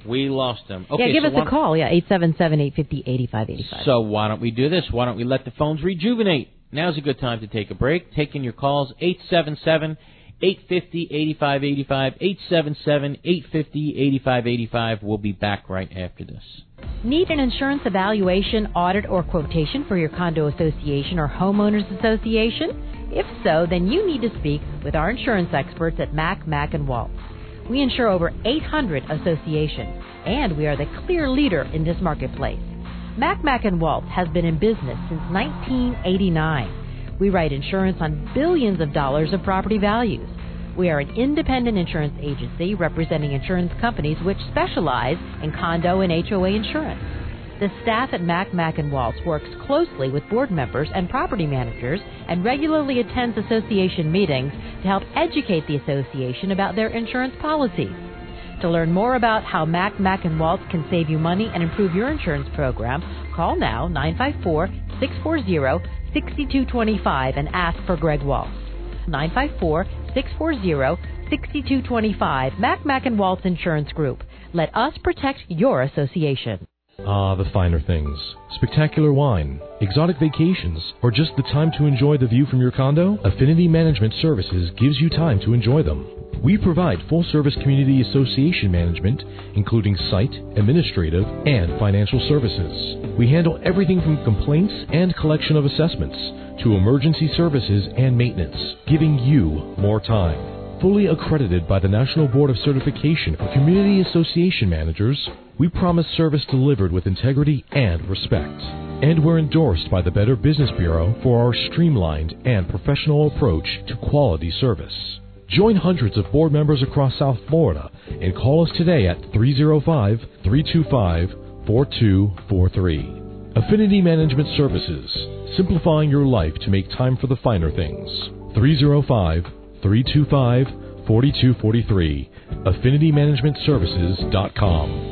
Speaker 2: We lost him. Okay,
Speaker 1: yeah, give
Speaker 2: so
Speaker 1: us a call. Yeah, eight seven seven, eight five zero, eight five eight five.
Speaker 2: So why don't we do this? Why don't we let the phones rejuvenate? Now's a good time to take a break. Taking your calls, eight seven seven, eight five zero, eight five eight five, eight seven seven, eight five zero, eight five eight five. We'll be back right after this.
Speaker 1: Need an insurance evaluation, audit, or quotation for your condo association or homeowners association? If so, then you need to speak with our insurance experts at Mack, Mack and Waltz. We insure over eight hundred associations, and we are the clear leader in this marketplace. Mack, Mack and Waltz has been in business since nineteen eighty-nine. We write insurance on billions of dollars of property values. We are an independent insurance agency representing insurance companies which specialize in condo and H O A insurance. The staff at Mack, Mack and Waltz works closely with board members and property managers and regularly attends association meetings to help educate the association about their insurance policies. To learn more about how Mack, Mack and Waltz can save you money and improve your insurance program, call now nine five four, six four zero, six two two five and ask for Greg Waltz. nine five four, six four zero, six two two five. Mack, Mack and Waltz Insurance Group. Let us protect your association.
Speaker 11: Ah, the finer things. Spectacular wine, exotic vacations, or just the time to enjoy the view from your condo? Affinity Management Services gives you time to enjoy them. We provide full-service community association management, including site, administrative, and financial services. We handle everything from complaints and collection of assessments to emergency services and maintenance, giving you more time. Fully accredited by the National Board of Certification for Community Association Managers, we promise service delivered with integrity and respect. And we're endorsed by the Better Business Bureau for our streamlined and professional approach to quality service. Join hundreds of board members across South Florida and call us today at three oh five, three two five, four two four three. Affinity Management Services, simplifying your life to make time for the finer things. three oh five, three two five, four two four three. affinity management services dot com.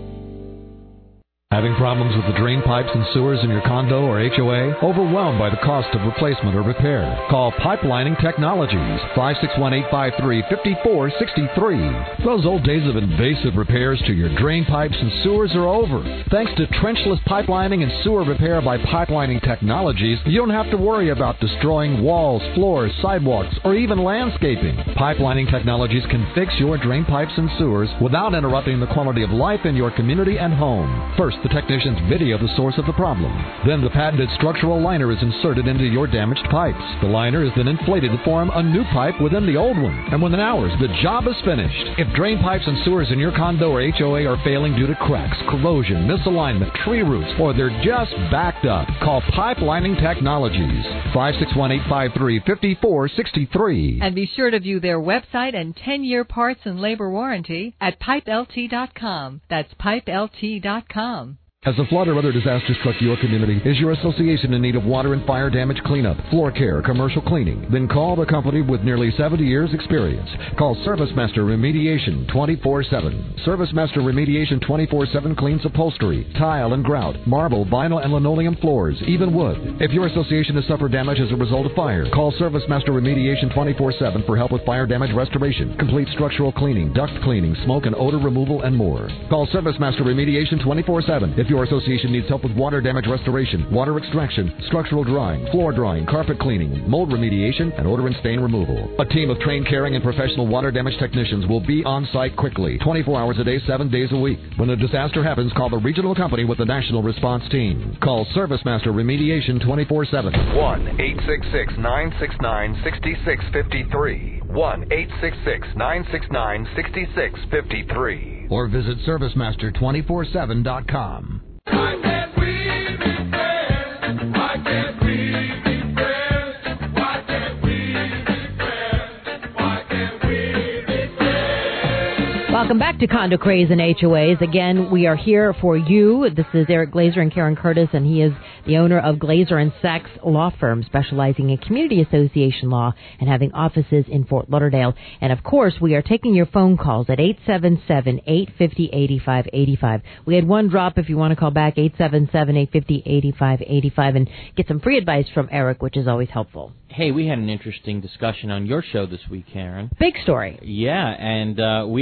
Speaker 3: Having problems with the drain pipes and sewers in your condo or H O A? Overwhelmed by the cost of replacement or repair? Call Pipelining Technologies, five six one, eight five three, five four six three. Those old days of invasive repairs to your drain pipes and sewers are over. Thanks to trenchless pipelining and sewer repair by Pipelining Technologies, you don't have to worry about destroying walls, floors, sidewalks, or even landscaping. Pipelining Technologies can fix your drain pipes and sewers without interrupting the quality of life in your community and home. First, the technicians video the source of the problem. Then the patented structural liner is inserted into your damaged pipes. The liner is then inflated to form a new pipe within the old one. And within hours, the job is finished. If drain pipes and sewers in your condo or H O A are failing due to cracks, corrosion, misalignment, tree roots, or they're just backed up, call Pipelining Technologies, five six one, eight five three, five four six three.
Speaker 12: And be sure to view their website and ten-year parts and labor warranty at pipe L T dot com. That's pipe L T dot com.
Speaker 3: Has a flood or other disaster struck your community? Is your association in need of water and fire damage cleanup, floor care, commercial cleaning? Then call the company with nearly seventy years experience. Call ServiceMaster Remediation twenty-four seven. ServiceMaster Remediation twenty-four seven cleans upholstery, tile and grout, marble, vinyl and linoleum floors, even wood. If your association has suffered damage as a result of fire, call ServiceMaster Remediation twenty-four seven for help with fire damage restoration, complete structural cleaning, duct cleaning, smoke and odor removal, and more. Call ServiceMaster Remediation twenty-four seven if your association needs help with water damage restoration, water extraction, structural drying, floor drying, carpet cleaning, mold remediation, and odor and stain removal. A team of trained, caring, and professional water damage technicians will be on site quickly, twenty-four hours a day, seven days a week. When a disaster happens, call the regional company with the national response team. Call ServiceMaster Remediation twenty-four seven.
Speaker 13: one eight six six, nine six nine, six six five three. one eight six six, nine six nine, six six five three.
Speaker 3: Or visit Servicemaster two four seven dot com.
Speaker 9: Why can't we be friends? Why can't we be friends? Why can't we be friends? Why can't we be friends?
Speaker 1: Welcome back to Condo Craze and H O As. Again, we are here for you. This is Eric Glazer and Karen Curtis, and he is the owner of Glazer and Sachs Law Firm, specializing in community association law and having offices in Fort Lauderdale. And, of course, we are taking your phone calls at eight seven seven, eight five zero, eight five eight five. We had one drop. If you want to call back, eight seven seven, eight five zero, eight five eight five, and get some free advice from Eric, which is always helpful.
Speaker 2: Hey, we had an interesting discussion on your show this week, Karen.
Speaker 1: Big story.
Speaker 2: Yeah, and uh, we actually did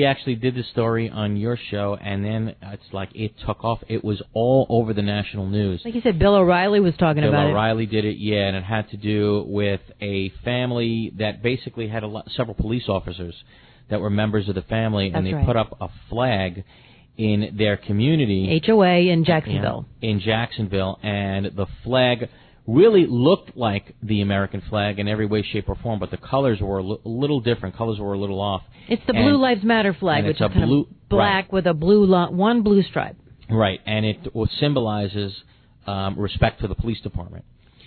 Speaker 2: did the story on your show, and then it's like it took off. It was all over the national news.
Speaker 1: Like you said, Bill O'Reilly was talking
Speaker 2: Bill
Speaker 1: about
Speaker 2: Bill O'Reilly did it, yeah, and it had to do with a family that basically had a lot, several police officers that were members of the family,
Speaker 1: That's
Speaker 2: and they
Speaker 1: right.
Speaker 2: put up a flag in their community.
Speaker 1: H O A in Jacksonville.
Speaker 2: Yeah, in Jacksonville, and the flag really looked like the American flag in every way, shape, or form, but the colors were a li- little different. Colors were a little off.
Speaker 1: It's the
Speaker 2: And-
Speaker 1: Blue Lives Matter flag,
Speaker 2: and
Speaker 1: which
Speaker 2: it's
Speaker 1: is
Speaker 2: a
Speaker 1: kind
Speaker 2: blue-
Speaker 1: of black
Speaker 2: right.
Speaker 1: with a blue lo- one blue stripe.
Speaker 2: Right, and it symbolizes um, respect for the police department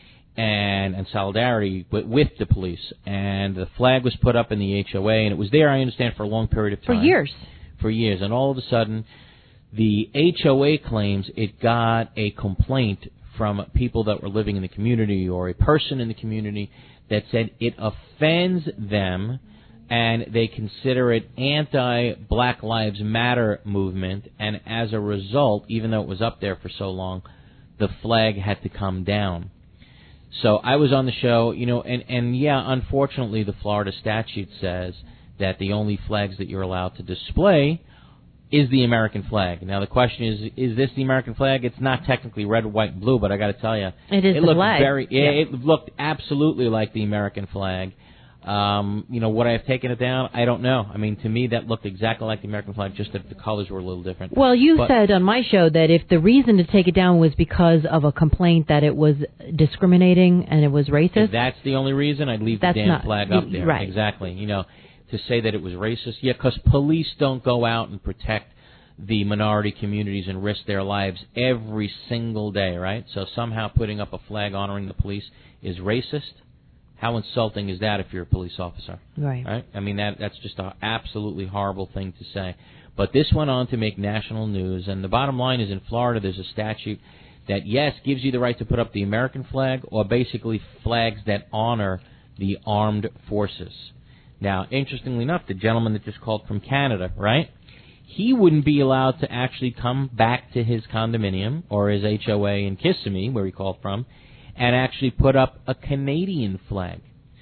Speaker 2: and and solidarity with, with the police. And the flag was put up in the H O A, and it was there, I understand, for a long period of
Speaker 1: For
Speaker 2: time.
Speaker 1: years.
Speaker 2: For years. And all of a sudden, the H O A claims it got a complaint from people that were living in the community or a person in the community that said it offends them and they consider it anti-Black Lives Matter movement, and as a result, even though it was up there for so long, the flag had to come down. So I was on the show, you know, and, and yeah, unfortunately the Florida statute says that the only flags that you're allowed to display is the American flag. Now the question is, is this the American flag? It's not technically red, white, and blue, but I got to tell you,
Speaker 1: It is
Speaker 2: it
Speaker 1: the
Speaker 2: looked
Speaker 1: flag.
Speaker 2: very, yeah,
Speaker 1: Yeah.
Speaker 2: it looked absolutely like the American flag. Um, you know, would I have taken it down? I don't know. I mean, to me, that looked exactly like the American flag, just that the colors were a little different.
Speaker 1: Well, you
Speaker 2: But-
Speaker 1: said on my show that if the reason to take it down was because of a complaint that it was discriminating and it was racist.
Speaker 2: If that's the only reason, I'd leave
Speaker 1: That's
Speaker 2: the damn
Speaker 1: not-
Speaker 2: flag up there.
Speaker 1: right.
Speaker 2: Exactly. You know, to say that it was racist, yeah, because police don't go out and protect the minority communities and risk their lives every single day, right? So somehow putting up a flag honoring the police is racist. How insulting is that if you're a police officer?
Speaker 1: Right.
Speaker 2: Right? I mean, that that's just an absolutely horrible thing to say. But this went on to make national news, and the bottom line is in Florida there's a statute that, yes, gives you the right to put up the American flag or basically flags that honor the armed forces. Now, interestingly enough, the gentleman that just called from Canada, right, he wouldn't be allowed to actually come back to his condominium or his H O A in Kissimmee, where he called from, and actually put up a Canadian flag.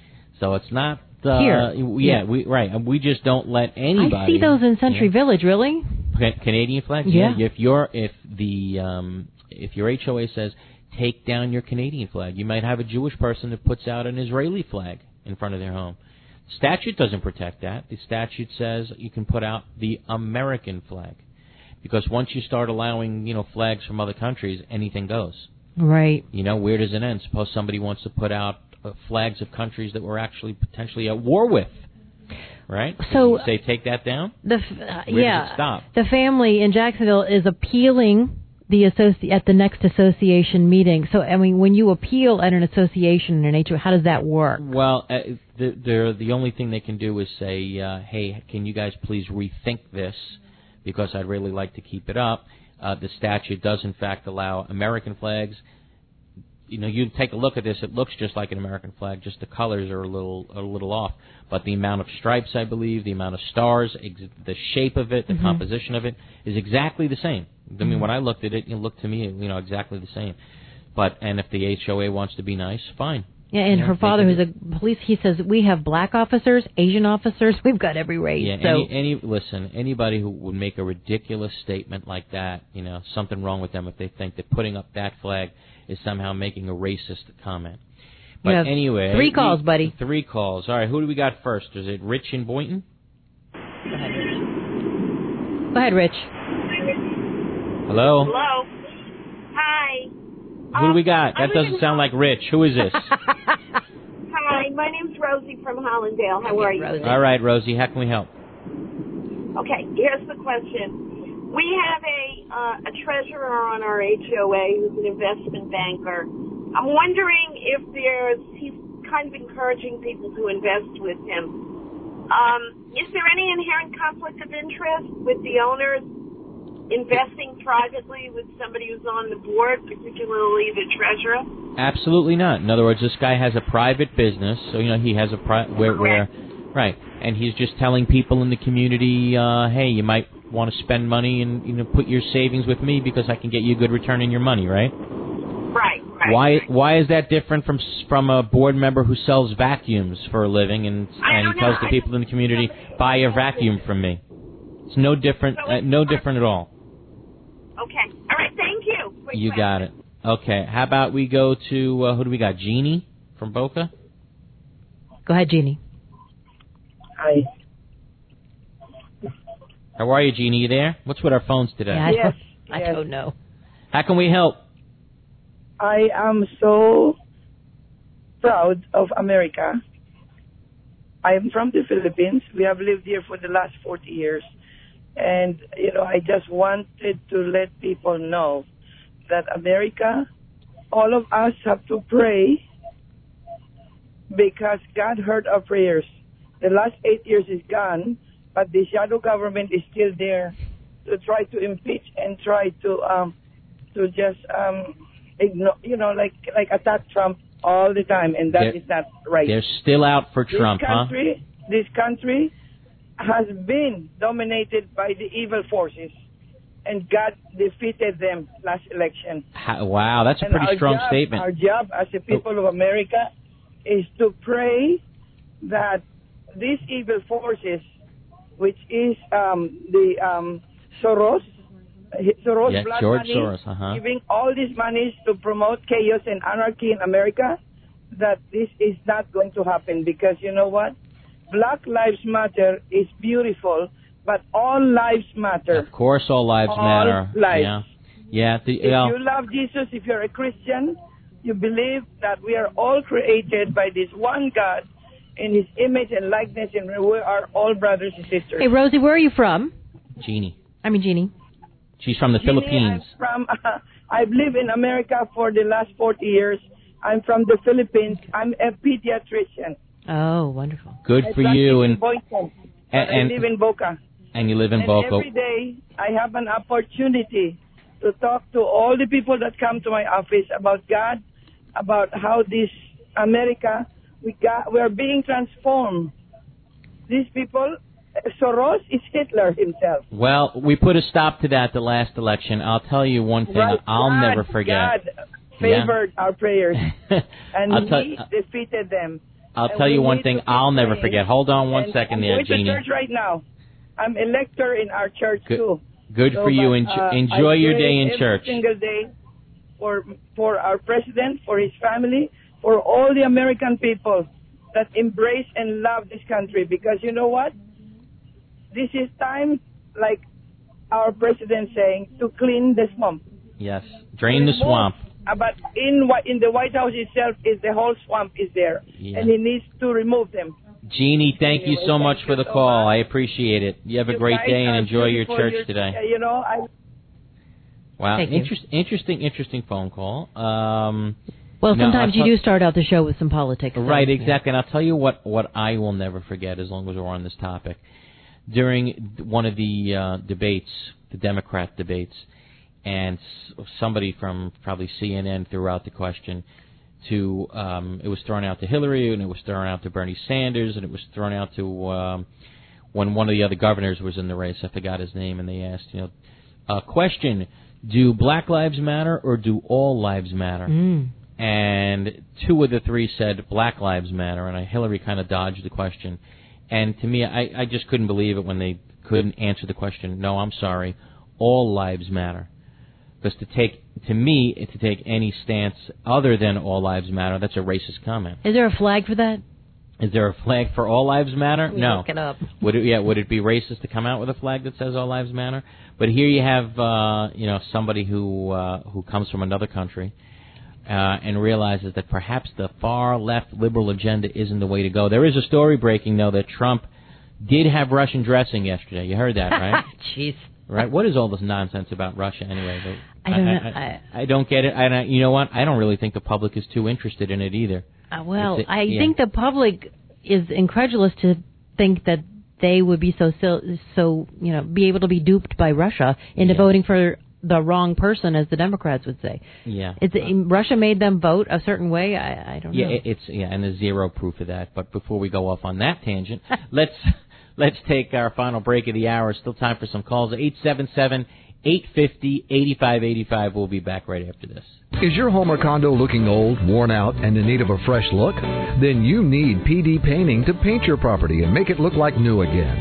Speaker 2: So it's not uh,
Speaker 1: Here.
Speaker 2: Yeah,
Speaker 1: Yeah.
Speaker 2: we right. And we just don't let anybody.
Speaker 1: I see those in Century
Speaker 2: yeah.
Speaker 1: Village, really?
Speaker 2: Ca- Canadian flags.
Speaker 1: Yeah.
Speaker 2: If you're if the um, if your H O A says take down your Canadian flag, you might have a Jewish person that puts out an Israeli flag in front of their home. Statute doesn't protect that. The statute says you can put out the American flag, because once you start allowing, you know, flags from other countries, anything goes.
Speaker 1: Right.
Speaker 2: You know, where does it end? Suppose somebody wants to put out uh, flags of countries that we're actually potentially at war with, right?
Speaker 1: So-
Speaker 2: Does it say take that down?
Speaker 1: The f- uh,
Speaker 2: Where
Speaker 1: yeah.
Speaker 2: does it stop?
Speaker 1: The family in Jacksonville is appealing the associ- at the next association meeting. So, I mean, when you appeal at an association in an H O A, how does that work?
Speaker 2: Well, uh, the, the the only thing they can do is say, uh, hey, can you guys please rethink this, because I'd really like to keep it up. Uh, the statute does, in fact, allow American flags. You know, you take a look at this; it looks just like an American flag. Just the colors are a little a little off, but the amount of stripes, I believe, the amount of stars, ex- the shape of it, the
Speaker 1: Mhm.
Speaker 2: composition of it is exactly the same. I mean,
Speaker 1: Mhm.
Speaker 2: when I looked at it, it looked to me, you know, exactly the same. But and if the H O A wants to be nice, fine.
Speaker 1: Yeah, and
Speaker 2: Yeah,
Speaker 1: her
Speaker 2: they
Speaker 1: father,
Speaker 2: can
Speaker 1: who's a police, he says we have black officers, Asian officers, we've got every race.
Speaker 2: Yeah,
Speaker 1: so
Speaker 2: any, any listen, anybody who would make a ridiculous statement like that, you know, something wrong with them if they think that putting up that flag is somehow making a racist comment. But
Speaker 1: You have
Speaker 2: anyway,
Speaker 1: three calls,
Speaker 2: we-
Speaker 1: buddy.
Speaker 2: Three calls. All right, who do we got first? Is it Rich in Boynton?
Speaker 1: Go ahead, Rich.
Speaker 2: Hello.
Speaker 14: Hello. Hi.
Speaker 2: Who do we got?
Speaker 14: I
Speaker 2: That
Speaker 14: live
Speaker 2: doesn't
Speaker 14: in-
Speaker 2: sound like Rich. Who is this?
Speaker 14: Hi, my name's Rosie from Hollandale. How are you?
Speaker 2: All right, Rosie. How can we help?
Speaker 14: Okay, here's the question. We have a uh, a treasurer on our H O A who's an investment banker. I'm wondering if there's he's kind of encouraging people to invest with him. Um, is there any inherent conflict of interest with the owners investing privately with somebody who's on the board, particularly the treasurer?
Speaker 2: Absolutely not. In other words, this guy has a private business, so you know he has a pri- where where right, and he's just telling people in the community, uh, hey, you might want to spend money and you know put your savings with me because I can get you a good return in your money, right?
Speaker 14: Right. Right.
Speaker 2: Why why is that different from s- from a board member who sells vacuums for a living and and he tells the people in the community, buy a vacuum from me? It's no different.
Speaker 14: So
Speaker 2: Uh,
Speaker 14: it's
Speaker 2: no
Speaker 14: part-
Speaker 2: different at all.
Speaker 14: Okay. All right. Thank you. Quick
Speaker 2: You
Speaker 14: question.
Speaker 2: got it. Okay. How about we go to uh, who do we got? Jeannie from Boca.
Speaker 1: Go ahead, Jeannie.
Speaker 15: Hi.
Speaker 2: How are you, Jeannie? You there? What's with our phones today?
Speaker 1: Yeah, I,
Speaker 15: Yes,
Speaker 1: don't, I
Speaker 15: yes.
Speaker 1: don't know.
Speaker 2: How can we help?
Speaker 15: I am so proud of America. I am from the Philippines. We have lived here for the last forty years. And, you know, I just wanted to let people know that America, all of us have to pray because God heard our prayers. The last eight years is gone, but the shadow government is still there to try to impeach and try to um to just um ignore, you know, like like attack Trump all the time, and that
Speaker 2: They're-
Speaker 15: is not right.
Speaker 2: They're still out for
Speaker 15: This
Speaker 2: Trump, huh?
Speaker 15: country, this country has been dominated by the evil forces, and God defeated them last election.
Speaker 2: How, wow, that's a
Speaker 15: And
Speaker 2: pretty
Speaker 15: our
Speaker 2: strong
Speaker 15: job,
Speaker 2: statement.
Speaker 15: Our job as the people of America is to pray that these evil forces, which is um, the um, Soros, Soros
Speaker 2: Yeah,
Speaker 15: blood
Speaker 2: George
Speaker 15: money,
Speaker 2: Soros, uh-huh.
Speaker 15: giving all these monies to promote chaos and anarchy in America, that this is not going to happen, because you know what? Black Lives Matter is beautiful, but all lives matter.
Speaker 2: Of course, all lives
Speaker 15: All
Speaker 2: matter.
Speaker 15: lives.
Speaker 2: Yeah, yeah. The,
Speaker 15: If
Speaker 2: well,
Speaker 15: you love Jesus, if you're a Christian, you believe that we are all created by this one God in His image and likeness, and we are all brothers and sisters.
Speaker 1: Hey, Rosie, where are you from?
Speaker 2: Jeannie.
Speaker 1: I mean, Jeannie.
Speaker 2: She's from the
Speaker 15: Jeannie,
Speaker 2: Philippines.
Speaker 15: I'm from, uh, I've lived in America for the last forty years. I'm from the Philippines. I'm a pediatrician.
Speaker 1: Oh, wonderful.
Speaker 2: Good
Speaker 15: I
Speaker 2: for
Speaker 15: practice
Speaker 2: you,
Speaker 15: in
Speaker 2: and
Speaker 15: Boynton, but
Speaker 2: and-
Speaker 15: I live in Boca.
Speaker 2: and you live in
Speaker 15: and
Speaker 2: Boca.
Speaker 15: every day I have an opportunity to talk to all the people that come to my office about God, about how this America, we got, we are being transformed. These people, Soros is Hitler himself.
Speaker 2: Well, we put a stop to that the last election. I'll tell you one thing
Speaker 15: Right,
Speaker 2: I'll
Speaker 15: God,
Speaker 2: never forget.
Speaker 15: God favored our prayers, and
Speaker 2: I'll tell-
Speaker 15: He defeated them.
Speaker 2: I'll
Speaker 15: And
Speaker 2: tell
Speaker 15: we
Speaker 2: you one
Speaker 15: need
Speaker 2: thing
Speaker 15: to keep
Speaker 2: I'll never
Speaker 15: praying.
Speaker 2: forget. Hold on one
Speaker 15: And
Speaker 2: second
Speaker 15: I'm
Speaker 2: there,
Speaker 15: going
Speaker 2: Jeannie.
Speaker 15: to church right now. I'm a lector in our church
Speaker 2: Good-
Speaker 15: too.
Speaker 2: Good
Speaker 15: So,
Speaker 2: for you.
Speaker 15: but,
Speaker 2: Enjoy,
Speaker 15: uh,
Speaker 2: enjoy
Speaker 15: I
Speaker 2: your
Speaker 15: pray
Speaker 2: day in
Speaker 15: every
Speaker 2: church.
Speaker 15: single day for for our president, for his family, for all the American people that embrace and love this country. Because you know what? This is time, like our president saying, to clean the swamp.
Speaker 2: Yes. Drain the
Speaker 15: Remove-
Speaker 2: swamp.
Speaker 15: uh, But in Whi- in the White House itself, is the whole swamp is there,
Speaker 2: Yeah.
Speaker 15: and he needs to remove them.
Speaker 2: Jeannie, thank you
Speaker 15: Anyway,
Speaker 2: so
Speaker 15: thank
Speaker 2: much for
Speaker 15: you
Speaker 2: the
Speaker 15: so
Speaker 2: call.
Speaker 15: much.
Speaker 2: I appreciate it. You have a
Speaker 15: You
Speaker 2: great
Speaker 15: guys
Speaker 2: day and
Speaker 15: are
Speaker 2: enjoy your
Speaker 15: beautiful.
Speaker 2: church
Speaker 15: You're-
Speaker 2: today.
Speaker 15: uh, You know, I.
Speaker 2: Wow.
Speaker 1: Thank you.
Speaker 2: Interest, interesting, interesting phone call. Um,
Speaker 1: Well,
Speaker 2: no,
Speaker 1: sometimes
Speaker 2: I'll
Speaker 1: you
Speaker 2: tell-
Speaker 1: do start out the show with some politics. so,
Speaker 2: Right,
Speaker 1: yeah.
Speaker 2: exactly. And I'll tell you what, what I will never forget as long as we're on this topic. During one of the uh, debates, the Democrat debates, and s- somebody from probably C N N threw out the question to, um, it was thrown out to Hillary, and it was thrown out to Bernie Sanders, and it was thrown out to um, when one of the other governors was in the race. I forgot his name, and they asked, you know, uh, question, do Black Lives Matter or do all lives matter?
Speaker 1: Mm.
Speaker 2: And two of the three said Black Lives Matter, and I, Hillary kind of dodged the question. And to me, I, I just couldn't believe it when they couldn't answer the question. No, I'm sorry, all lives matter. Because to take, to me, to take any stance other than all lives matter, that's a racist comment.
Speaker 1: Is there a flag for that?
Speaker 2: Is there a flag for all lives matter?
Speaker 1: Let me
Speaker 2: No.
Speaker 1: look it up.
Speaker 2: Would it? Yeah. Would it be racist to come out with a flag that says all lives matter? But here you have, uh, you know, somebody who uh, who comes from another country. Uh, and realizes that perhaps the far left liberal agenda isn't the way to go. There is a story breaking, though, that Trump did have Russian dressing yesterday. You heard that, right?
Speaker 1: Jeez.
Speaker 2: Right? What is all this nonsense about Russia anyway?
Speaker 1: I don't know.
Speaker 2: I, I, I don't get it. I don't, you know what? I don't really think the public is too interested in it either.
Speaker 1: Uh, well,
Speaker 2: It's a-
Speaker 1: I
Speaker 2: yeah.
Speaker 1: think the public is incredulous to think that they would be so, so, so you know, be able to be duped by Russia into
Speaker 2: Yeah.
Speaker 1: voting for the wrong person, as the Democrats would say.
Speaker 2: Yeah.
Speaker 1: It's, Russia made them vote a certain way. I, I don't
Speaker 2: Yeah,
Speaker 1: know.
Speaker 2: it, it's yeah, and there's zero proof of that. But before we go off on that tangent, let's let's take our final break of the hour. Still time for some calls. eight seven seven, eight five zero, eight five eight five. We'll be back right after this.
Speaker 3: Is your home or condo looking old, worn out, and in need of a fresh look? Then you need P D Painting to paint your property and make it look like new again.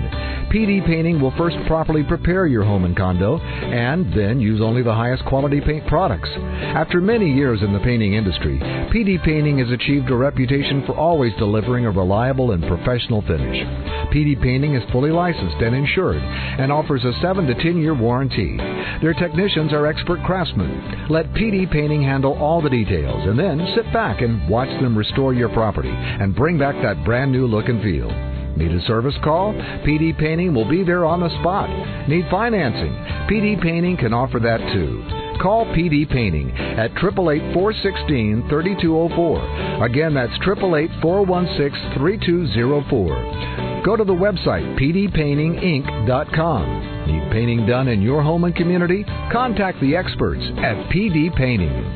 Speaker 3: P D Painting will first properly prepare your home and condo and then use only the highest quality paint products. After many years in the painting industry, P D Painting has achieved a reputation for always delivering a reliable and professional finish. P D Painting is fully licensed and insured and offers a seven to ten year warranty. Their technicians are expert craftsmen. Let P D Painting handle all the details and then sit back and watch them restore your property and bring back that brand new look and feel. Need a service call? P D Painting will be there on the spot. Need financing? P D Painting can offer that too. Call P D Painting at eight eight eight, four one six, three two zero four. Again, that's eight eight eight, four one six, three two zero four. Go to the website p d painting inc dot com. Need painting done in your home and community? Contact the experts at P D Painting.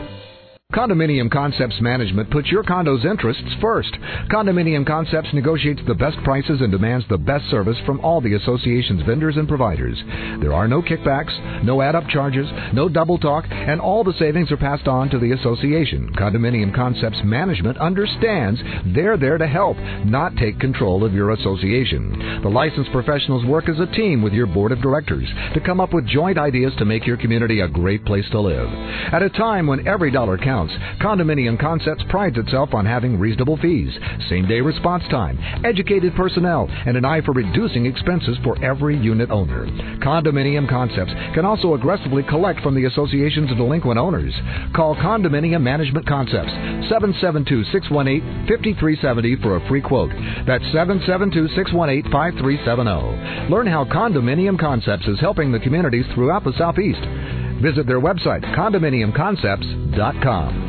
Speaker 3: Condominium Concepts Management puts your condo's interests first. Condominium Concepts negotiates the best prices and demands the best service from all the association's vendors and providers. There are no kickbacks, no add-up charges, no double talk, and all the savings are passed on to the association. Condominium Concepts Management understands they're there to help, not take control of your association. The licensed professionals work as a team with your board of directors to come up with joint ideas to make your community a great place to live. At a time when every dollar counts, Condominium Concepts prides itself on having reasonable fees, same-day response time, educated personnel, and an eye for reducing expenses for every unit owner. Condominium Concepts can also aggressively collect from the association's delinquent owners. Call Condominium Management Concepts, seven seven two, six one eight, five three seven zero for a free quote. That's seven seven two, six one eight, five three seven zero. Learn how Condominium Concepts is helping the communities throughout the Southeast. Visit their website, condominium concepts dot com.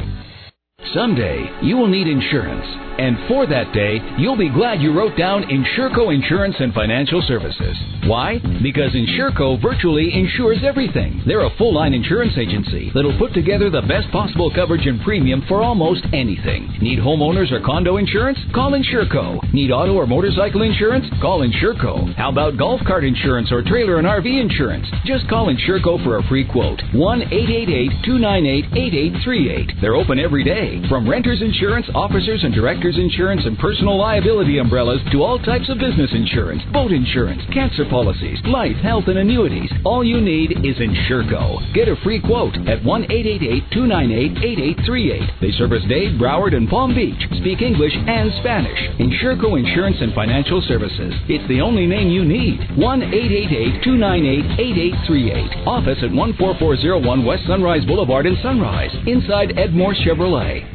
Speaker 16: Someday, you will need insurance. And for that day, you'll be glad you wrote down Insurco Insurance and Financial Services. Why? Because Insurco virtually insures everything. They're a full-line insurance agency that'll put together the best possible coverage and premium for almost anything. Need homeowners or condo insurance? Call Insurco. Need auto or motorcycle insurance? Call Insurco. How about golf cart insurance or trailer and R V insurance? Just call Insurco for a free quote. one eight eight eight, two nine eight, eight eight three eight. They're open every day. From renters insurance, officers and directors insurance, and personal liability umbrellas to all types of business insurance, boat insurance, cancer policies, life, health, and annuities. All you need is Insurco. Get a free quote at one eight eight eight, two nine eight, eight eight three eight. They service Dade, Broward, and Palm Beach. Speak English and Spanish. Insurco Insurance and Financial Services. It's the only name you need. one eight eight eight, two nine eight, eight eight three eight. Office at one four four zero one West Sunrise Boulevard in Sunrise. Inside Edmore Chevrolet.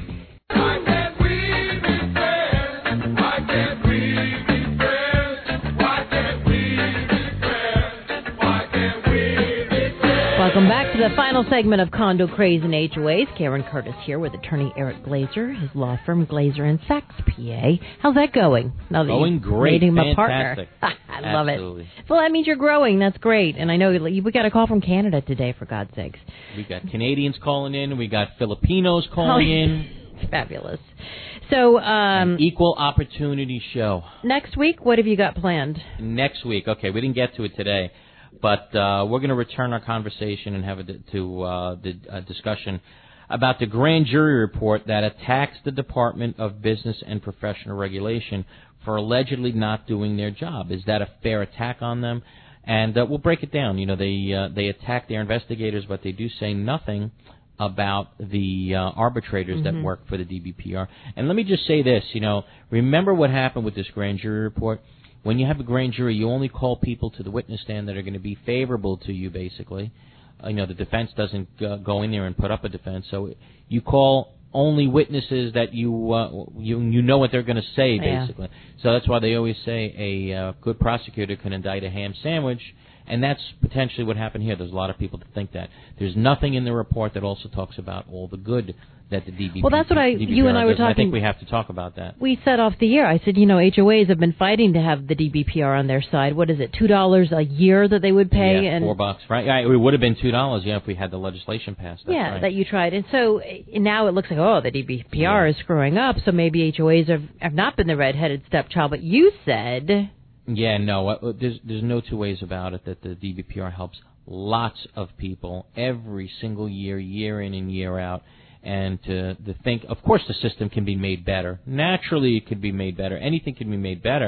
Speaker 1: Welcome back to the final segment of Condo Craze and H O As. Karen Curtis here with attorney Eric Glazer, his law firm Glazer and Sachs, P A. How's that going? Now that
Speaker 2: going
Speaker 1: you've
Speaker 2: great,
Speaker 1: made him
Speaker 2: fantastic.
Speaker 1: a partner. I love
Speaker 2: Absolutely.
Speaker 1: it. Well, that means you're growing. That's great. And I know we got a call from Canada today, for God's sakes.
Speaker 2: We got Canadians calling in. We got Filipinos calling
Speaker 1: oh,
Speaker 2: in.
Speaker 1: Fabulous. So, um,
Speaker 2: An equal opportunity show.
Speaker 1: Next week, what have you got planned?
Speaker 2: Next week, okay, we didn't get to it today, but uh, we're going to return our conversation and have a to uh, the uh, discussion about the grand jury report that attacks the Department of Business and Professional Regulation for allegedly not doing their job. Is that a fair attack on them? And uh, we'll break it down. You know, they uh, they attack their investigators, but they do say nothing about the uh, arbitrators
Speaker 1: Mm-hmm.
Speaker 2: that work for the D B P R. And let me just say this, you know, remember what happened with this grand jury report? When you have a grand jury, you only call people to the witness stand that are going to be favorable to you, basically. Uh, you know, the defense doesn't uh, go in there and put up a defense. So you call only witnesses that you uh, you you know what they're going to say, basically. Yeah. So that's why they always say a uh, good prosecutor can indict a ham sandwich. And that's potentially what happened here. There's a lot of people that think that. There's nothing in the report that also talks about all the good that the D B P R
Speaker 1: Well, that's what I,
Speaker 2: D B P R
Speaker 1: you and I were
Speaker 2: does,
Speaker 1: talking.
Speaker 2: I think we have to talk about that.
Speaker 1: We set off the year. I said, you know, H O As have been fighting to have the D B P R on their side. What is it, two dollars a year that they would pay?
Speaker 2: Yeah,
Speaker 1: and
Speaker 2: four bucks, right? Yeah, it would have been two dollars, yeah, if we had the legislation passed. That's
Speaker 1: yeah,
Speaker 2: right.
Speaker 1: that you tried. And so uh, now it looks like, oh, the D B P R yeah. is screwing up, so maybe H O As have, have not been the red-headed stepchild. But you said...
Speaker 2: Yeah, no, uh, there's, there's no two ways about it that the D B P R helps lots of people every single year, year in and year out. And to, to think, of course the system can be made better. Naturally it could be made better. Anything can be made better.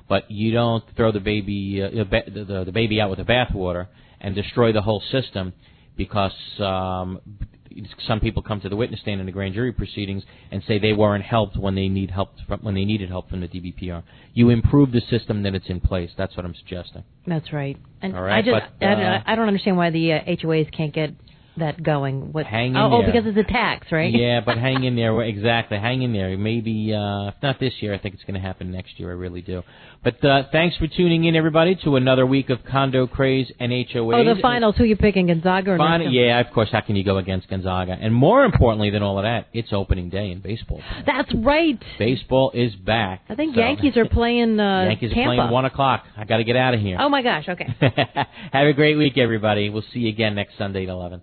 Speaker 2: but you don't throw the baby uh, the, the, the baby out with the bathwater and destroy the whole system because um, some people come to the witness stand in the grand jury proceedings and say they weren't helped when they need help from, when they needed help from the D B P R. You improve the system that it's in place. That's what I'm suggesting.
Speaker 1: That's right. And
Speaker 2: All right,
Speaker 1: I just
Speaker 2: but, uh,
Speaker 1: I, don't, I don't understand why the uh, H O As can't get that going. What,
Speaker 2: hang in
Speaker 1: oh,
Speaker 2: there.
Speaker 1: oh, because it's a tax, right?
Speaker 2: Yeah, but hang in there. Exactly, hang in there. Maybe, uh, if not this year, I think it's going to happen next year. I really do. But uh, thanks for tuning in, everybody, to another week of Condo Craze and H O As.
Speaker 1: Oh, the finals. Who you picking, Gonzaga or
Speaker 2: Fin-
Speaker 1: North?
Speaker 2: Yeah, of course. How can you go against Gonzaga? And more importantly than all of that, it's opening day in baseball.
Speaker 1: That's right.
Speaker 2: Baseball is back.
Speaker 1: I think
Speaker 2: So-
Speaker 1: Yankees are playing uh,
Speaker 2: Yankees
Speaker 1: Tampa.
Speaker 2: are playing one o'clock. I got to get out of here.
Speaker 1: Oh my gosh. Okay.
Speaker 2: Have a great week, everybody. We'll see you again next Sunday at eleven.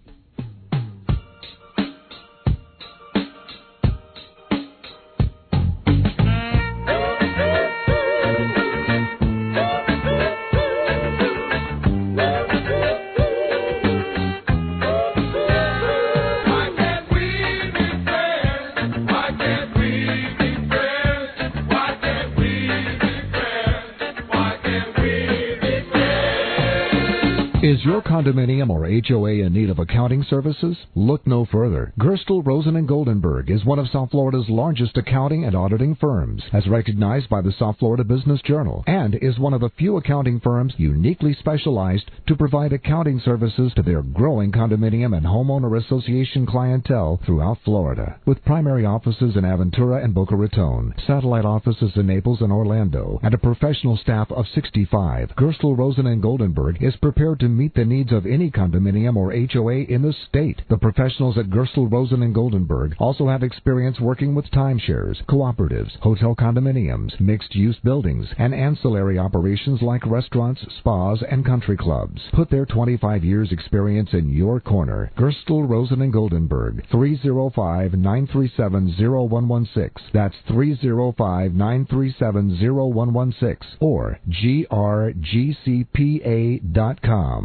Speaker 3: Is your condominium or H O A in need of accounting services? Look no further. Gerstel, Rosen and Goldenberg is one of South Florida's largest accounting and auditing firms, as recognized by the South Florida Business Journal, and is one of a few accounting firms uniquely specialized to provide accounting services to their growing condominium and homeowner association clientele throughout Florida. With primary offices in Aventura and Boca Raton, satellite offices in Naples and Orlando, and a professional staff of sixty-five, Gerstel, Rosen and Goldenberg is prepared to meet the needs of any condominium or H O A in the state. The professionals at Gerstel, Rosen and Goldenberg also have experience working with timeshares, cooperatives, hotel condominiums, mixed-use buildings, and ancillary operations like restaurants, spas, and country clubs. Put their twenty-five years experience in your corner. Gerstel, Rosen and Goldenberg, three oh five, nine three seven, oh one one six. That's three oh five, nine three seven, oh one one six or G R G C P A dot com.